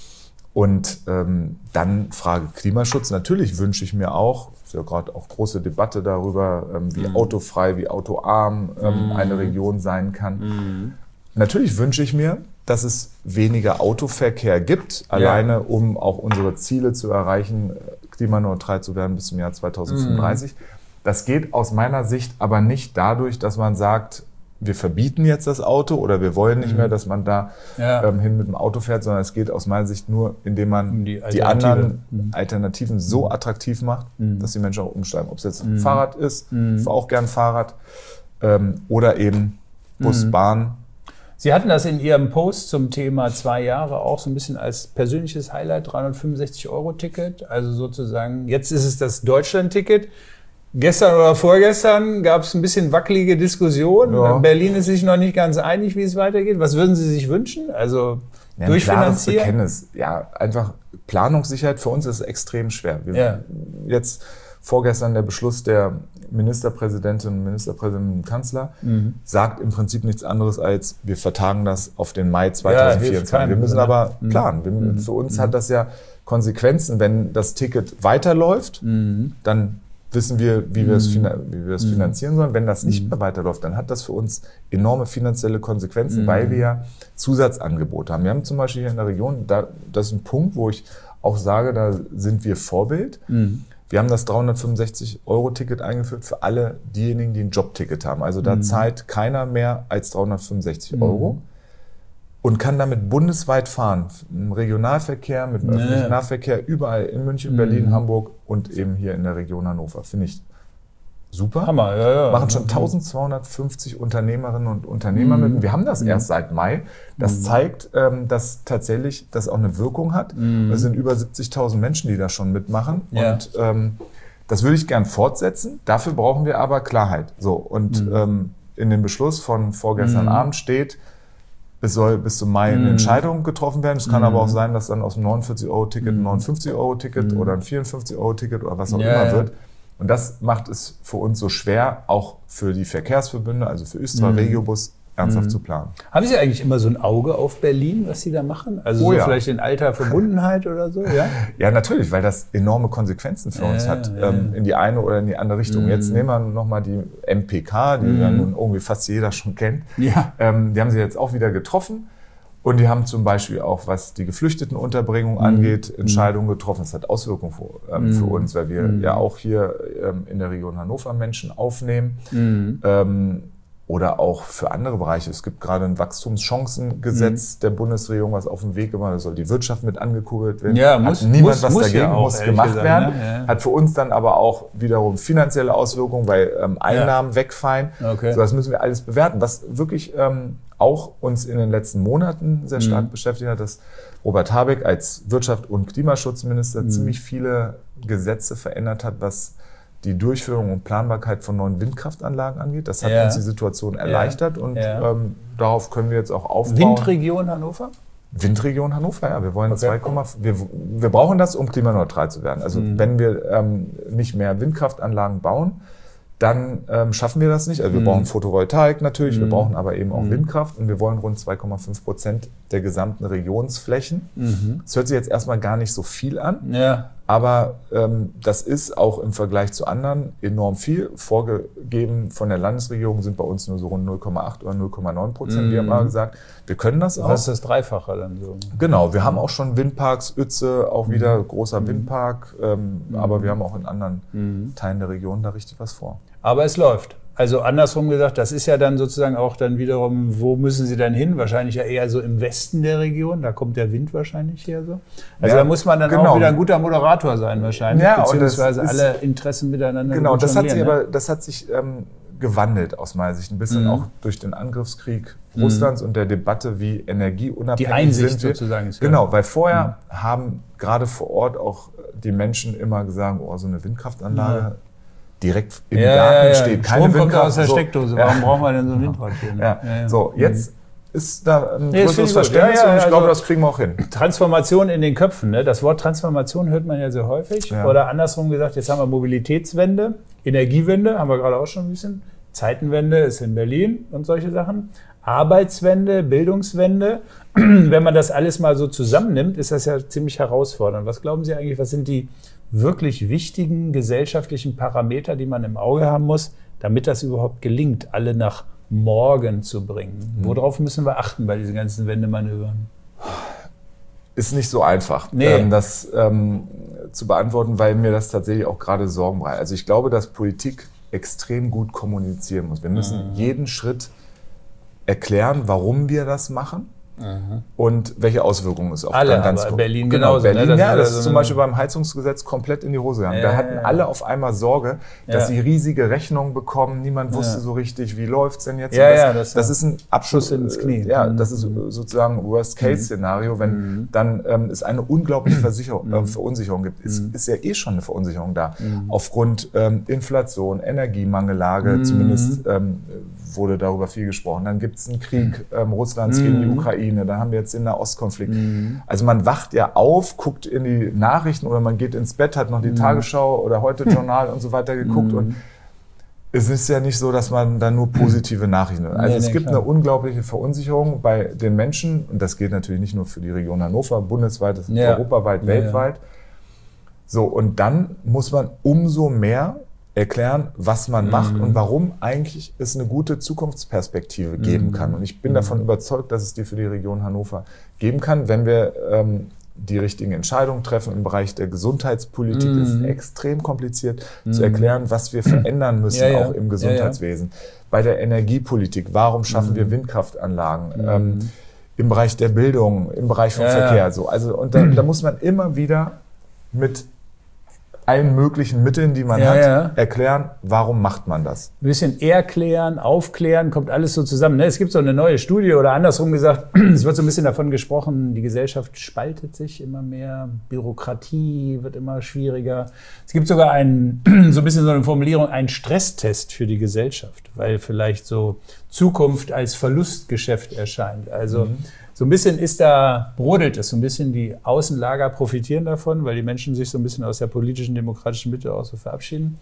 Und ähm, dann Frage Klimaschutz. Natürlich wünsche ich mir auch, ist ja gerade auch große Debatte darüber, ähm, wie autofrei, wie autoarm ähm, eine Region sein kann. Natürlich wünsche ich mir, dass es weniger Autoverkehr gibt, alleine um auch unsere Ziele zu erreichen, klimaneutral zu werden bis zum Jahr zweitausendfünfunddreißig. Das geht aus meiner Sicht aber nicht dadurch, dass man sagt, wir verbieten jetzt das Auto oder wir wollen nicht mehr, dass man da Ja. ähm, hin mit dem Auto fährt, sondern es geht aus meiner Sicht nur, indem man Um die die, Alternative. anderen Alternativen so attraktiv macht, dass die Menschen auch umsteigen. Ob es jetzt ein Fahrrad ist, ich fahre auch gern Fahrrad, ähm, oder eben Bus, Bahn. Sie hatten das in Ihrem Post zum Thema zwei Jahre auch so ein bisschen als persönliches Highlight, dreihundertfünfundsechzig Euro Ticket. Also sozusagen, jetzt ist es das Deutschland-Ticket. Gestern oder vorgestern gab es ein bisschen wackelige Diskussionen. Ja. Berlin ist sich noch nicht ganz einig, wie es weitergeht. Was würden Sie sich wünschen? Also Ja, ein klares durchfinanzieren? Bekenntnis. Ja, einfach Planungssicherheit für uns ist extrem schwer. Wir, Ja. Jetzt vorgestern der Beschluss der Ministerpräsidentin, Ministerpräsidentin und Kanzler Mhm. sagt im Prinzip nichts anderes als, wir vertagen das auf den Mai hilft zweitausendvierundzwanzig. keinem, wir müssen ne? aber planen. Wir, Für uns hat das ja Konsequenzen. Wenn das Ticket weiterläuft, dann wissen wir, wie wir, es, fina- wie wir es finanzieren sollen. Wenn das nicht mehr weiterläuft, dann hat das für uns enorme finanzielle Konsequenzen, weil wir ja Zusatzangebote haben. Wir haben zum Beispiel hier in der Region, da, das ist ein Punkt, wo ich auch sage, da sind wir Vorbild. Wir haben das dreihundertfünfundsechzig Euro Ticket eingeführt für alle diejenigen, die ein Jobticket haben. Also da zahlt keiner mehr als dreihundertfünfundsechzig Euro und kann damit bundesweit fahren. Im Regionalverkehr, mit dem Ja. öffentlichen Nahverkehr, überall in München, Berlin, Hamburg und eben hier in der Region Hannover. Finde ich super. Hammer, ja, ja. Machen schon eintausendzweihundertfünfzig Unternehmerinnen und Unternehmer mit. Und wir haben das erst seit Mai. Das zeigt, ähm, dass tatsächlich das auch eine Wirkung hat. Es sind über siebzigtausend Menschen, die da schon mitmachen. Ja. Und ähm, das würde ich gern fortsetzen. Dafür brauchen wir aber Klarheit. So, und ähm, in dem Beschluss von vorgestern Abend steht, es soll bis zum Mai eine Entscheidung getroffen werden. Es kann aber auch sein, dass dann aus dem neunundvierzig Euro Ticket ein neunundfünfzig Euro Ticket oder ein vierundfünfzig Euro Ticket oder was auch Ja, immer ja. wird. Und das macht es für uns so schwer, auch für die Verkehrsverbünde, also für Östra, Regiobus, ernsthaft Mhm. zu planen. Haben Sie eigentlich immer so ein Auge auf Berlin, was Sie da machen? Also Oh so ja. vielleicht in alter Verbundenheit oder so, ja? Ja, natürlich, weil das enorme Konsequenzen für uns Ja, hat, ja. ähm, in die eine oder in die andere Richtung. Mhm. Jetzt nehmen wir nochmal die M P K, die Mhm. ja nun irgendwie fast jeder schon kennt. Ja. Ähm, die haben sie jetzt auch wieder getroffen. Und die haben zum Beispiel auch, was die Geflüchtetenunterbringung angeht, Entscheidungen getroffen. Das hat Auswirkungen für, ähm, für uns, weil wir ja auch hier ähm, in der Region Hannover Menschen aufnehmen. Mhm. Ähm, oder auch für andere Bereiche. Es gibt gerade ein Wachstumschancengesetz der Bundesregierung, was auf dem Weg immer, da soll die Wirtschaft mit angekurbelt werden. Ja, Hat muss- niemand muss- was muss dagegen, ja auch, muss ehrlich gemacht gesagt, werden. ne? Ja. Hat für uns dann aber auch wiederum finanzielle Auswirkungen, weil ähm, Einnahmen wegfallen. Okay. So, das müssen wir alles bewerten. Was wirklich ähm, auch uns in den letzten Monaten sehr stark Mhm. beschäftigt hat, dass Robert Habeck als Wirtschaft- und Klimaschutzminister Mhm. ziemlich viele Gesetze verändert hat, was die Durchführung und Planbarkeit von neuen Windkraftanlagen angeht. Das hat Ja. uns die Situation erleichtert und Ja. ähm, darauf können wir jetzt auch aufbauen. Windregion Hannover? Windregion Hannover, ja. Wir wollen Okay. zwei Komma fünf, wir, wir brauchen das, um klimaneutral zu werden. Also Mhm. wenn wir ähm, nicht mehr Windkraftanlagen bauen, dann ähm, schaffen wir das nicht. Also wir Mhm. brauchen Photovoltaik natürlich, wir Mhm. brauchen aber eben auch Mhm. Windkraft und wir wollen rund zwei Komma fünf Prozent der gesamten Regionsflächen. Mhm. Das hört sich jetzt erstmal gar nicht so viel an, Ja. aber ähm, das ist auch im Vergleich zu anderen enorm viel. Vorgegeben von der Landesregierung sind bei uns nur so rund null Komma acht oder null Komma neun Prozent. Wir haben Mhm. aber gesagt, wir können das auch. Was ist das Dreifache dann so? Genau, wir haben auch schon Windparks, Uetze, auch wieder Mhm. großer Windpark, ähm, aber wir haben auch in anderen Mhm. Teilen der Region da richtig was vor. Aber es läuft. Also andersrum gesagt, das ist ja dann sozusagen auch dann wiederum, wo müssen Sie dann hin? Wahrscheinlich ja eher so im Westen der Region, da kommt der Wind wahrscheinlich her so. Also Ja, da muss man dann genau. auch wieder ein guter Moderator sein wahrscheinlich, Ja, und das beziehungsweise ist- alle Interessen miteinander Genau, gut das hat sich jonglieren, ne? aber das hat sich ähm, gewandelt aus meiner Sicht. Ein bisschen Mhm. auch durch den Angriffskrieg Russlands und der Debatte, wie energieunabhängig Die Einsicht sind wir. sozusagen ist ja- Genau, weil vorher haben gerade vor Ort auch die Menschen immer gesagt, oh, so eine Windkraftanlage Ja. direkt im Ja, Garten ja, ja. steht keine Strom kommt Windkraft. aus der so. Steckdose. Ja. Warum brauchen wir denn so ein Windrad hier? ne? Ja. Ja, ja. So, jetzt ist da ein Nee, das finde größeres ich gut. Verständnis Ja, ja, und ich also- glaube, das kriegen wir auch hin. Transformation in den Köpfen. Ne? Das Wort Transformation hört man ja sehr häufig. Ja. Oder andersrum gesagt, jetzt haben wir Mobilitätswende, Energiewende, haben wir gerade auch schon ein bisschen. Zeitenwende ist in Berlin und solche Sachen. Arbeitswende, Bildungswende. Wenn man das alles mal so zusammennimmt, ist das ja ziemlich herausfordernd. Was glauben Sie eigentlich, was sind die wirklich wichtigen gesellschaftlichen Parameter, die man im Auge haben muss, damit das überhaupt gelingt, alle nach morgen zu bringen? Worauf müssen wir achten bei diesen ganzen Wendemanövern? Ist nicht so einfach, Nee. ähm, das ähm, zu beantworten, weil mir das tatsächlich auch gerade Sorgen bereitet. Also ich glaube, dass Politik extrem gut kommunizieren muss. Wir müssen Mhm. jeden Schritt erklären, warum wir das machen und welche Auswirkungen es auf Alle, dann ganz aber kon- Berlin genau, genauso, ne? Berlin, Das ja, ist das also ist zum ein- Beispiel beim Heizungsgesetz komplett in die Hose gegangen. Ja, da hatten ja, ja. alle auf einmal Sorge, dass Ja. sie riesige Rechnungen bekommen. Niemand wusste Ja. so richtig, wie läuft's denn jetzt. Ja, Und das, ja, das- das ist ein Abschuss Schuss ins Knie. Ja, Mhm. das ist sozusagen Worst-Case-Szenario, wenn dann ähm, es eine unglaubliche Versicherung, äh, Verunsicherung gibt. Es ist ja eh schon eine Verunsicherung da. Aufgrund ähm, Inflation, Energiemangellage, zumindest ähm, wurde darüber viel gesprochen. Dann gibt es einen Krieg ähm, Russlands gegen die Ukraine. Dann haben wir jetzt den Nahostkonflikt. Also man wacht ja auf, guckt in die Nachrichten oder man geht ins Bett, hat noch die Tagesschau oder Heute-Journal und so weiter geguckt und es ist ja nicht so, dass man dann nur positive Nachrichten hat. Also Nee, es nee, gibt klar. eine unglaubliche Verunsicherung bei den Menschen und das gilt natürlich nicht nur für die Region Hannover, bundesweit, das ist Ja. europaweit, Ja, weltweit. So, und dann muss man umso mehr erklären, was man macht und warum eigentlich es eine gute Zukunftsperspektive geben kann. Und ich bin davon überzeugt, dass es die für die Region Hannover geben kann, wenn wir ähm, die richtigen Entscheidungen treffen im Bereich der Gesundheitspolitik. Es ist extrem kompliziert zu erklären, was wir verändern müssen, Ja, ja. auch im Gesundheitswesen. Bei der Energiepolitik, warum schaffen wir Windkraftanlagen? Ähm, im Bereich der Bildung, im Bereich vom Ja, Verkehr. ja. So. Also, und da, da muss man immer wieder mit allen möglichen Mitteln, die man Ja, hat, ja. erklären, warum macht man das. Ein bisschen erklären, aufklären, kommt alles so zusammen. Ne? Es gibt so eine neue Studie oder andersrum gesagt, es wird so ein bisschen davon gesprochen, die Gesellschaft spaltet sich immer mehr, Bürokratie wird immer schwieriger. Es gibt sogar einen, so ein bisschen so eine Formulierung, einen Stresstest für die Gesellschaft, weil vielleicht so Zukunft als Verlustgeschäft erscheint. Also so ein bisschen ist da, brodelt es, so ein bisschen die Außenlager profitieren davon, weil die Menschen sich so ein bisschen aus der politischen, demokratischen Mitte auch so verabschieden.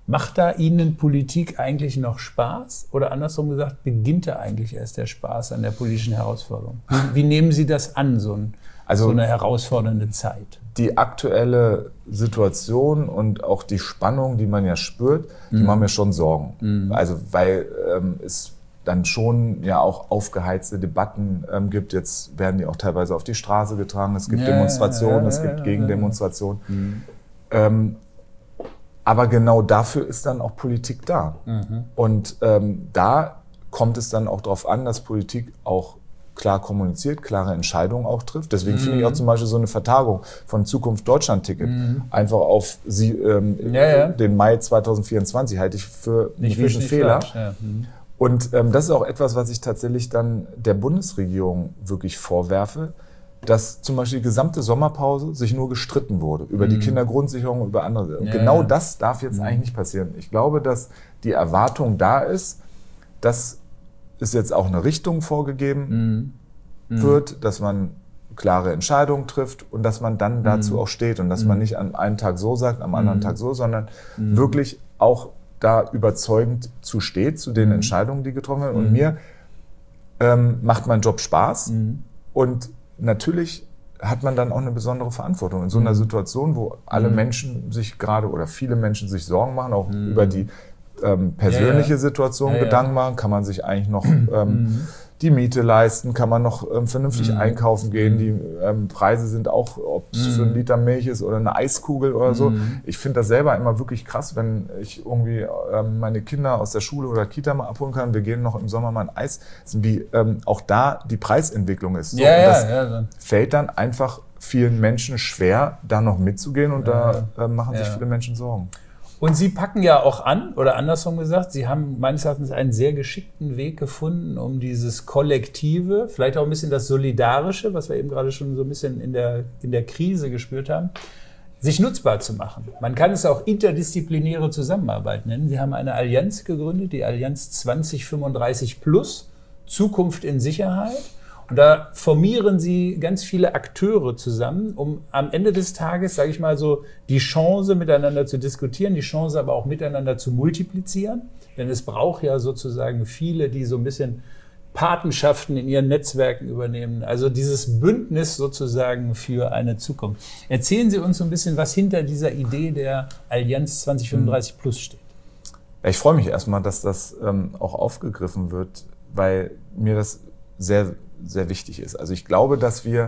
Macht da Ihnen Politik eigentlich noch Spaß? Oder andersrum gesagt, beginnt da eigentlich erst der Spaß an der politischen Herausforderung? Wie, wie nehmen Sie das an, so, ein, also, so eine herausfordernde Zeit? Die aktuelle Situation und auch die Spannung, die man ja spürt, die mhm. machen mir schon Sorgen. Mhm. Also weil ähm, es dann schon ja auch aufgeheizte Debatten ähm, gibt. Jetzt werden die auch teilweise auf die Straße getragen. Es gibt ja, Demonstrationen, ja, es gibt ja, Gegendemonstrationen. Mhm. Ähm, aber genau dafür ist dann auch Politik da. Mhm. Und ähm, da kommt es dann auch darauf an, dass Politik auch klar kommuniziert, klare Entscheidungen auch trifft. Deswegen mhm. finde ich auch zum Beispiel so eine Vertagung von Zukunft Deutschland-Ticket mhm. einfach auf sie, ähm, ja, ja. den Mai zweitausendvierundzwanzig halte ich für einen riesen Fehler. Ja. Mhm. Und ähm, das ist auch etwas, was ich tatsächlich dann der Bundesregierung wirklich vorwerfe, dass zum Beispiel die gesamte Sommerpause sich nur gestritten wurde über mhm. die Kindergrundsicherung, über andere. Und ja, genau ja. das darf jetzt mhm. eigentlich nicht passieren. Ich glaube, dass die Erwartung da ist, dass es jetzt auch eine Richtung vorgegeben mhm. wird, dass man klare Entscheidungen trifft und dass man dann dazu mhm. auch steht und dass mhm. man nicht an einem Tag so sagt, am anderen mhm. Tag so, sondern mhm. wirklich auch da überzeugend zu steht, zu den mhm. Entscheidungen, die getroffen werden. Und mhm. mir ähm, macht mein Job Spaß mhm. und natürlich hat man dann auch eine besondere Verantwortung in so einer Situation, wo alle mhm. Menschen sich gerade oder viele Menschen sich Sorgen machen, auch mhm. über die ähm, persönliche ja, ja. Situation ja, Gedanken ja. machen. Kann man sich eigentlich noch ähm, mhm. die Miete leisten? Kann man noch ähm, vernünftig mhm. einkaufen gehen? Die ähm, Preise sind auch, ob es mhm. für einen Liter Milch ist oder eine Eiskugel oder mhm. so. Ich finde das selber immer wirklich krass, wenn ich irgendwie ähm, meine Kinder aus der Schule oder Kita mal abholen kann. Wir gehen noch im Sommer mal ein Eis. Wie ähm, auch da die Preisentwicklung ist. So, ja, ja, das ja, ja. fällt dann einfach vielen Menschen schwer, da noch mitzugehen und ja, da äh, machen sich ja. viele Menschen Sorgen. Und Sie packen ja auch an, oder andersrum gesagt, Sie haben meines Erachtens einen sehr geschickten Weg gefunden, um dieses Kollektive, vielleicht auch ein bisschen das Solidarische, was wir eben gerade schon so ein bisschen in der, in der Krise gespürt haben, sich nutzbar zu machen. Man kann es auch interdisziplinäre Zusammenarbeit nennen. Sie haben eine Allianz gegründet, die Allianz zwanzig fünfunddreißig plus, Zukunft in Sicherheit. Und da formieren Sie ganz viele Akteure zusammen, um am Ende des Tages, sage ich mal so, die Chance miteinander zu diskutieren, die Chance aber auch miteinander zu multiplizieren. Denn es braucht ja sozusagen viele, die so ein bisschen Patenschaften in ihren Netzwerken übernehmen. Also dieses Bündnis sozusagen für eine Zukunft. Erzählen Sie uns so ein bisschen, was hinter dieser Idee der Allianz zwanzig fünfunddreißig plus steht. Ja, ich freue mich erstmal, dass das ähm, auch aufgegriffen wird, weil mir das sehr sehr wichtig ist. Also ich glaube, dass wir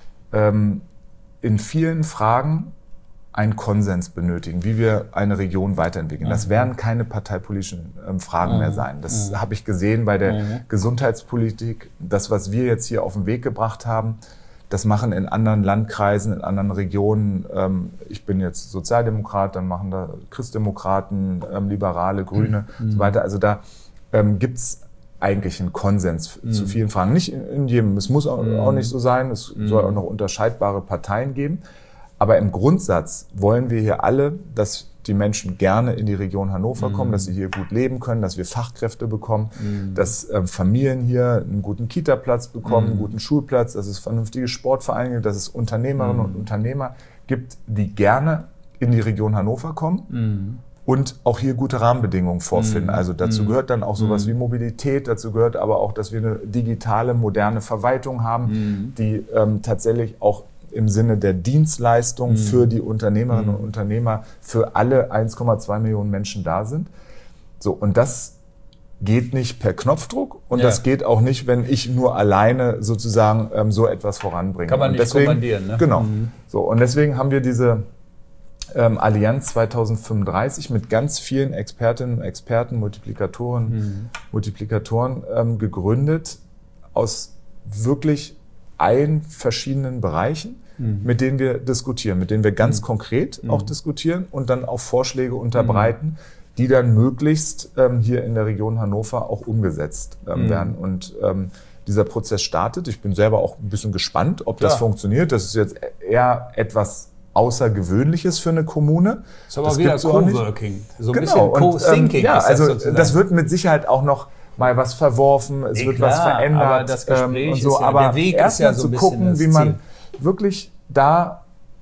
ähm, in vielen Fragen einen Konsens benötigen, wie wir eine Region weiterentwickeln. Das werden keine parteipolitischen ähm, Fragen mhm. mehr sein. Das mhm. habe ich gesehen bei der mhm. Gesundheitspolitik. Das, was wir jetzt hier auf den Weg gebracht haben, das machen in anderen Landkreisen, in anderen Regionen. Ähm, ich bin jetzt Sozialdemokrat, dann machen da Christdemokraten, ähm, Liberale, Grüne mhm. und so weiter. Also da ähm, gibt's eigentlich ein Konsens mm. zu vielen Fragen. Nicht in, in jedem, es muss auch, mm. auch nicht so sein, es mm. soll auch noch unterscheidbare Parteien geben. Aber im Grundsatz wollen wir hier alle, dass die Menschen gerne in die Region Hannover mm. kommen, dass sie hier gut leben können, dass wir Fachkräfte bekommen, mm. dass ähm, Familien hier einen guten Kita-Platz bekommen, mm. einen guten Schulplatz, dass es vernünftige Sportvereine gibt, dass es Unternehmerinnen mm. und Unternehmer gibt, die gerne in die Region Hannover kommen. Mm. Und auch hier gute Rahmenbedingungen vorfinden. Mm. Also dazu mm. gehört dann auch sowas mm. wie Mobilität, dazu gehört aber auch, dass wir eine digitale, moderne Verwaltung haben, mm. die ähm, tatsächlich auch im Sinne der Dienstleistung mm. für die Unternehmerinnen mm. und Unternehmer für alle eins Komma zwei Millionen Menschen da sind. So, und das geht nicht per Knopfdruck und ja. das geht auch nicht, wenn ich nur alleine sozusagen ähm, so etwas voranbringe. Kann man nicht deswegen, kommandieren, ne? Genau. Mm. So, und deswegen haben wir diese Ähm, Allianz zwanzig fünfunddreißig mit ganz vielen Expertinnen, Experten, Multiplikatoren, mhm. Multiplikatoren ähm, gegründet aus wirklich allen verschiedenen Bereichen, mhm. mit denen wir diskutieren, mit denen wir ganz mhm. konkret mhm. auch diskutieren und dann auch Vorschläge unterbreiten, mhm. die dann möglichst ähm, hier in der Region Hannover auch umgesetzt ähm, mhm. werden. Und ähm, dieser Prozess startet. Ich bin selber auch ein bisschen gespannt, ob das ja. funktioniert. Das ist jetzt eher etwas Außergewöhnliches für eine Kommune. Das ist aber das wieder Coworking, so ein genau. bisschen Co-Thinking. Ähm, ja, ist das also sozusagen. Das wird mit Sicherheit auch noch mal was verworfen, es nee, wird klar, was verändert. Aber das Gespräch ähm, und so. ist ja, aber der Weg ist ja so zu ein gucken, bisschen wie man wirklich da mhm.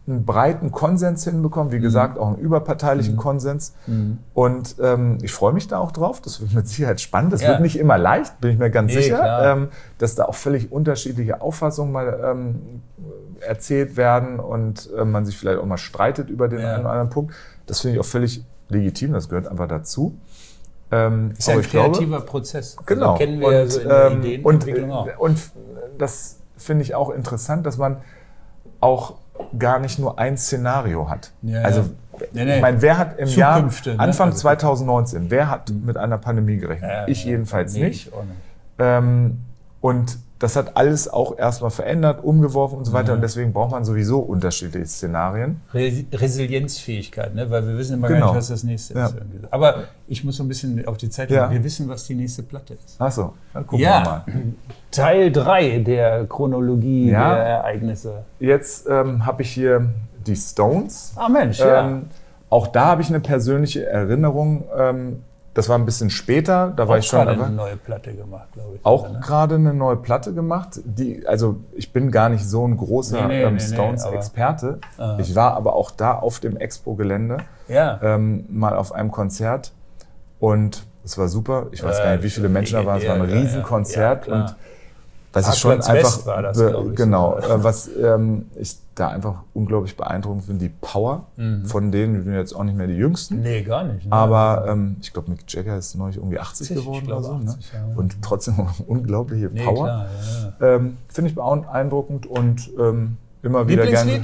einen breiten Konsens hinbekommen, wie gesagt, auch einen überparteilichen mhm. Konsens. Mhm. Und ähm, ich freue mich da auch drauf. Das wird mit Sicherheit spannend. Das ja. wird nicht immer leicht, bin ich mir ganz nee, sicher, ähm, dass da auch völlig unterschiedliche Auffassungen mal ähm, erzählt werden und äh, man sich vielleicht auch mal streitet über den ja. einen oder anderen Punkt. Das finde ich auch völlig legitim. Das gehört einfach dazu. Ähm, ist ja ein kreativer glaube, Prozess. Genau. Also kennen wir und, ja so in der ähm, Ideenentwicklung und, auch. Und das finde ich auch interessant, dass man auch gar nicht nur ein Szenario hat. Ja, also nee, nee. ich meine, wer hat im Zukünfte, Jahr Anfang ne? also zwanzig neunzehn, wer hat mhm. mit einer Pandemie gerechnet? Ja, ich jedenfalls nee, nicht. Ich auch nicht. Ähm, und das hat alles auch erstmal verändert, umgeworfen und so weiter. Ja. Und deswegen braucht man sowieso unterschiedliche Szenarien. Re- Resilienzfähigkeit, ne? Weil wir wissen immer genau. gar nicht, was das nächste ja. ist. Aber ich muss so ein bisschen auf die Zeit ja. gehen. Wir wissen, was die nächste Platte ist. Ach so, dann gucken ja. wir mal. Teil drei der Chronologie ja. der Ereignisse. Jetzt ähm, habe ich hier die Stones. Ah Mensch, ähm, ja. Auch da habe ich eine persönliche Erinnerung. Ähm, Das war ein bisschen später, da war auch ich schon. Auch gerade eine neue Platte gemacht, glaube ich. Auch oder, ne? gerade eine neue Platte gemacht. Die, also ich bin gar nicht so ein großer nee, nee, ähm, Stones-Experte. Nee, ich war aber auch da auf dem Expo-Gelände ja. ähm, mal auf einem Konzert und es war super. Ich weiß äh, gar nicht, wie viele Menschen da waren. Es war ein Riesenkonzert ja, ja, und was ich schon einfach, war das, be, ich, genau, äh, was ähm, ich da einfach unglaublich beeindruckend finde, die Power mhm. von denen, wir sind jetzt auch nicht mehr die Jüngsten. Nee, gar nicht. Ne? Aber ähm, ich glaube, Mick Jagger ist neulich irgendwie achtzig geworden oder so. achtzig, ne? ja. Und trotzdem unglaubliche nee, Power. Klar, ja, ja. ähm, finde ich beeindruckend und ähm, immer wieder gerne.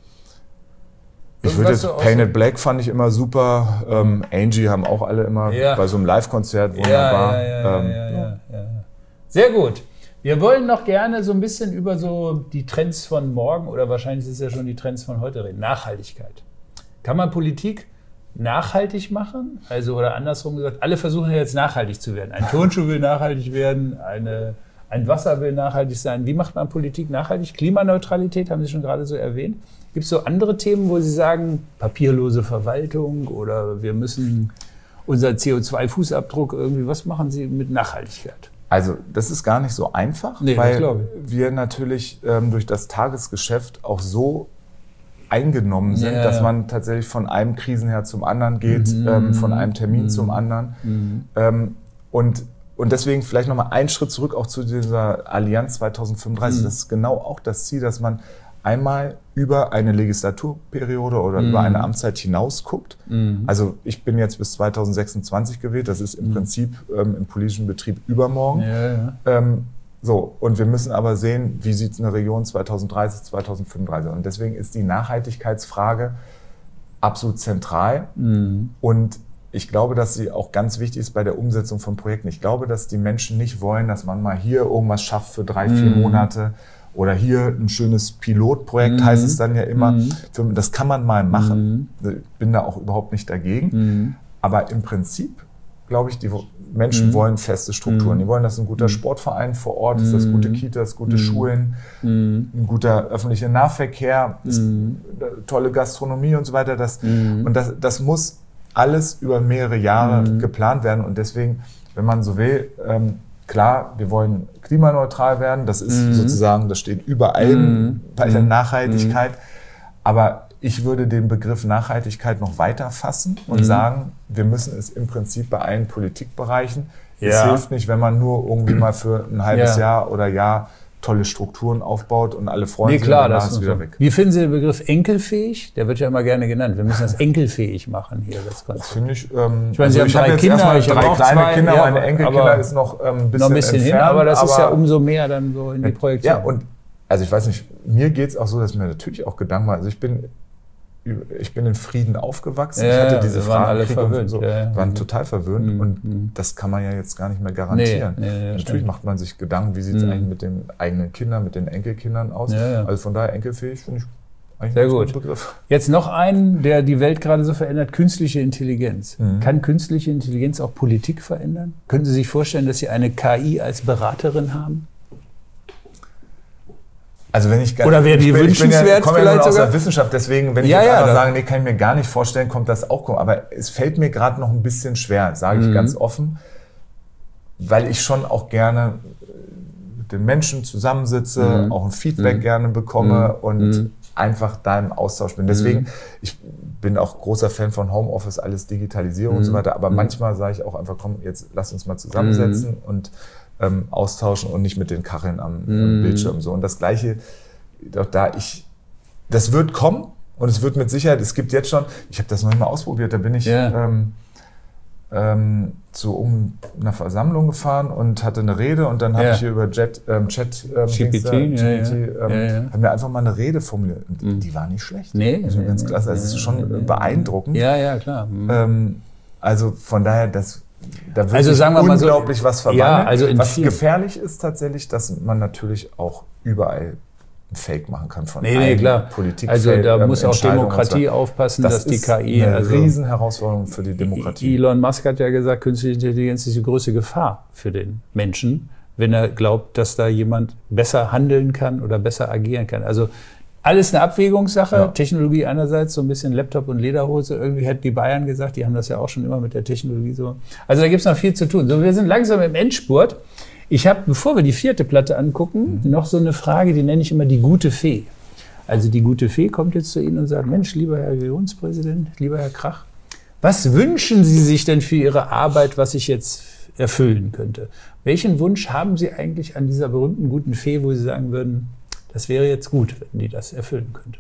Ich würde jetzt Painted so Black fand ich immer super. Ähm, Angie haben auch alle immer ja. bei so einem Live-Konzert wunderbar. Ja, ja, ja, ähm, ja, ja, ja, ja. Sehr gut. Wir wollen noch gerne so ein bisschen über so die Trends von morgen oder wahrscheinlich ist es ja schon die Trends von heute reden. Nachhaltigkeit. Kann man Politik nachhaltig machen? Also oder andersrum gesagt, alle versuchen ja jetzt nachhaltig zu werden. Ein Turnschuh will nachhaltig werden, eine, ein Wasser will nachhaltig sein. Wie macht man Politik nachhaltig? Klimaneutralität haben Sie schon gerade so erwähnt. Gibt es so andere Themen, wo Sie sagen, papierlose Verwaltung oder wir müssen unser C O zwei Fußabdruck irgendwie, was machen Sie mit Nachhaltigkeit? Also das ist gar nicht so einfach, nee, weil wir natürlich ähm, durch das Tagesgeschäft auch so eingenommen sind, ja, dass ja. man tatsächlich von einem Krisenherd zum anderen geht, mhm. ähm, von einem Termin mhm. zum anderen. Mhm. Ähm, und, und deswegen vielleicht nochmal einen Schritt zurück auch zu dieser Allianz zwanzig fünfunddreißig. Mhm. Das ist genau auch das Ziel, dass man einmal über eine Legislaturperiode oder mm. über eine Amtszeit hinaus guckt. Mm. Also ich bin jetzt bis zwanzig sechsundzwanzig gewählt, das ist im mm. Prinzip ähm, im politischen Betrieb übermorgen. Ja, ja. Ähm, so, und wir müssen aber sehen, wie sieht eine Region zwanzig dreißig, zwanzig fünfunddreißig aus. Und deswegen ist die Nachhaltigkeitsfrage absolut zentral. Mm. Und ich glaube, dass sie auch ganz wichtig ist bei der Umsetzung von Projekten. Ich glaube, dass die Menschen nicht wollen, dass man mal hier irgendwas schafft für drei, vier mm. Monate. Oder hier ein schönes Pilotprojekt, mhm. heißt es dann ja immer. Mhm. Das kann man mal machen. Mhm. Ich bin da auch überhaupt nicht dagegen. Mhm. Aber im Prinzip, glaube ich, die Menschen mhm. wollen feste Strukturen. Mhm. Die wollen, dass ein guter Sportverein vor Ort ist, dass gute Kitas, gute mhm. Schulen, mhm. ein guter öffentlicher Nahverkehr, mhm. tolle Gastronomie und so weiter. Das, mhm. Und das, das muss alles über mehrere Jahre mhm. geplant werden. Und deswegen, wenn man so will, ähm, klar, wir wollen klimaneutral werden, das ist mhm. sozusagen, das steht über allem mhm. bei der Nachhaltigkeit, mhm. aber ich würde den Begriff Nachhaltigkeit noch weiter fassen und mhm. sagen, wir müssen es im Prinzip bei allen Politikbereichen, ja. es hilft nicht, wenn man nur irgendwie mal für ein halbes ja. Jahr oder Jahr tolle Strukturen aufbaut und alle freuen nee, sich klar, und danach das ist wieder so. weg. Wie finden Sie den Begriff enkelfähig? Der wird ja immer gerne genannt. Wir müssen das enkelfähig machen hier. Das das finde ich. Ähm, ich meine, Sie also haben ich drei hab Kinder, jetzt ich drei habe kleine zwei, Kinder, ja, meine Enkelkinder ist noch ähm, ein bisschen, noch ein bisschen entfernt, hin, aber das aber ist ja umso mehr dann so in die Projektion. Ja, und also ich weiß nicht, mir geht es auch so, dass ich mir natürlich auch Gedanken mache. Also ich bin Ich bin in Frieden aufgewachsen. Ja, ich hatte diese wir waren alle Krieg verwöhnt. Und so, ja, ja. waren total verwöhnt mhm. und das kann man ja jetzt gar nicht mehr garantieren. Nee, nee, nee, Natürlich stimmt. macht man sich Gedanken, wie sieht es mhm. eigentlich mit den eigenen Kindern, mit den Enkelkindern aus. Ja, ja. Also von daher enkelfähig finde ich eigentlich sehr ein gut. guter Begriff. Jetzt noch einen, der die Welt gerade so verändert, künstliche Intelligenz. Mhm. Kann künstliche Intelligenz auch Politik verändern? Können Sie sich vorstellen, dass Sie eine K I als Beraterin haben? Also wenn ich Oder wäre die ich bin, wünschenswert ich bin ja, komme vielleicht ja aus sogar? der Wissenschaft, deswegen, wenn ich Ja, jetzt ja, einfach da- sage, nee, kann ich mir gar nicht vorstellen, kommt das auch kommen. Aber es fällt mir gerade noch ein bisschen schwer, sage ich Mhm. ganz offen, weil ich schon auch gerne mit den Menschen zusammensitze, Mhm. auch ein Feedback Mhm. gerne bekomme Mhm. und Mhm. einfach da im Austausch bin. Deswegen, mhm. ich bin auch großer Fan von Homeoffice, alles Digitalisierung mhm. und so weiter, aber mhm. manchmal sage ich auch einfach, komm, jetzt lass uns mal zusammensetzen mhm. und ähm, austauschen und nicht mit den Kacheln am, mhm. am Bildschirm. So. Und das Gleiche, auch da ich, das wird kommen und es wird mit Sicherheit, es gibt jetzt schon, ich habe das noch mal ausprobiert, da bin ich yeah. ähm, ähm, zu um einer Versammlung gefahren und hatte eine Rede und dann habe yeah. ich hier über Jet, ähm, Chat ähm, G P T, G P T ja, ja. ähm, ja, ja. habe mir einfach mal eine Rede formuliert. Und mhm. die war nicht schlecht. Nee, also nee, ganz klasse. Also es ist schon nee, beeindruckend. Ja, ja, klar. Mhm. Ähm, also von daher, das, da wird also sagen wir mal unglaublich so, was verwandeln. Ja, also in was vielen. gefährlich ist tatsächlich, dass man natürlich auch überall Fake machen kann von nee, nee, klar. Politik. Also da ähm, muss auch Demokratie aufpassen, das dass die K I... Das ist eine also Riesenherausforderung für die Demokratie. Elon Musk hat ja gesagt, künstliche Intelligenz ist die größte Gefahr für den Menschen, wenn er glaubt, dass da jemand besser handeln kann oder besser agieren kann. Also alles eine Abwägungssache. Ja. Technologie einerseits, so ein bisschen Laptop und Lederhose. Irgendwie hätten die Bayern gesagt, die haben das ja auch schon immer mit der Technologie so. Also da gibt's noch viel zu tun. So, wir sind langsam im Endspurt. Ich habe, bevor wir die vierte Platte angucken, mhm. noch so eine Frage, die nenne ich immer die gute Fee. Also die gute Fee kommt jetzt zu Ihnen und sagt, Mensch, lieber Herr Regierungspräsident, lieber Herr Krach, was wünschen Sie sich denn für Ihre Arbeit, was ich jetzt erfüllen könnte? Welchen Wunsch haben Sie eigentlich an dieser berühmten guten Fee, wo Sie sagen würden, das wäre jetzt gut, wenn die das erfüllen könnte?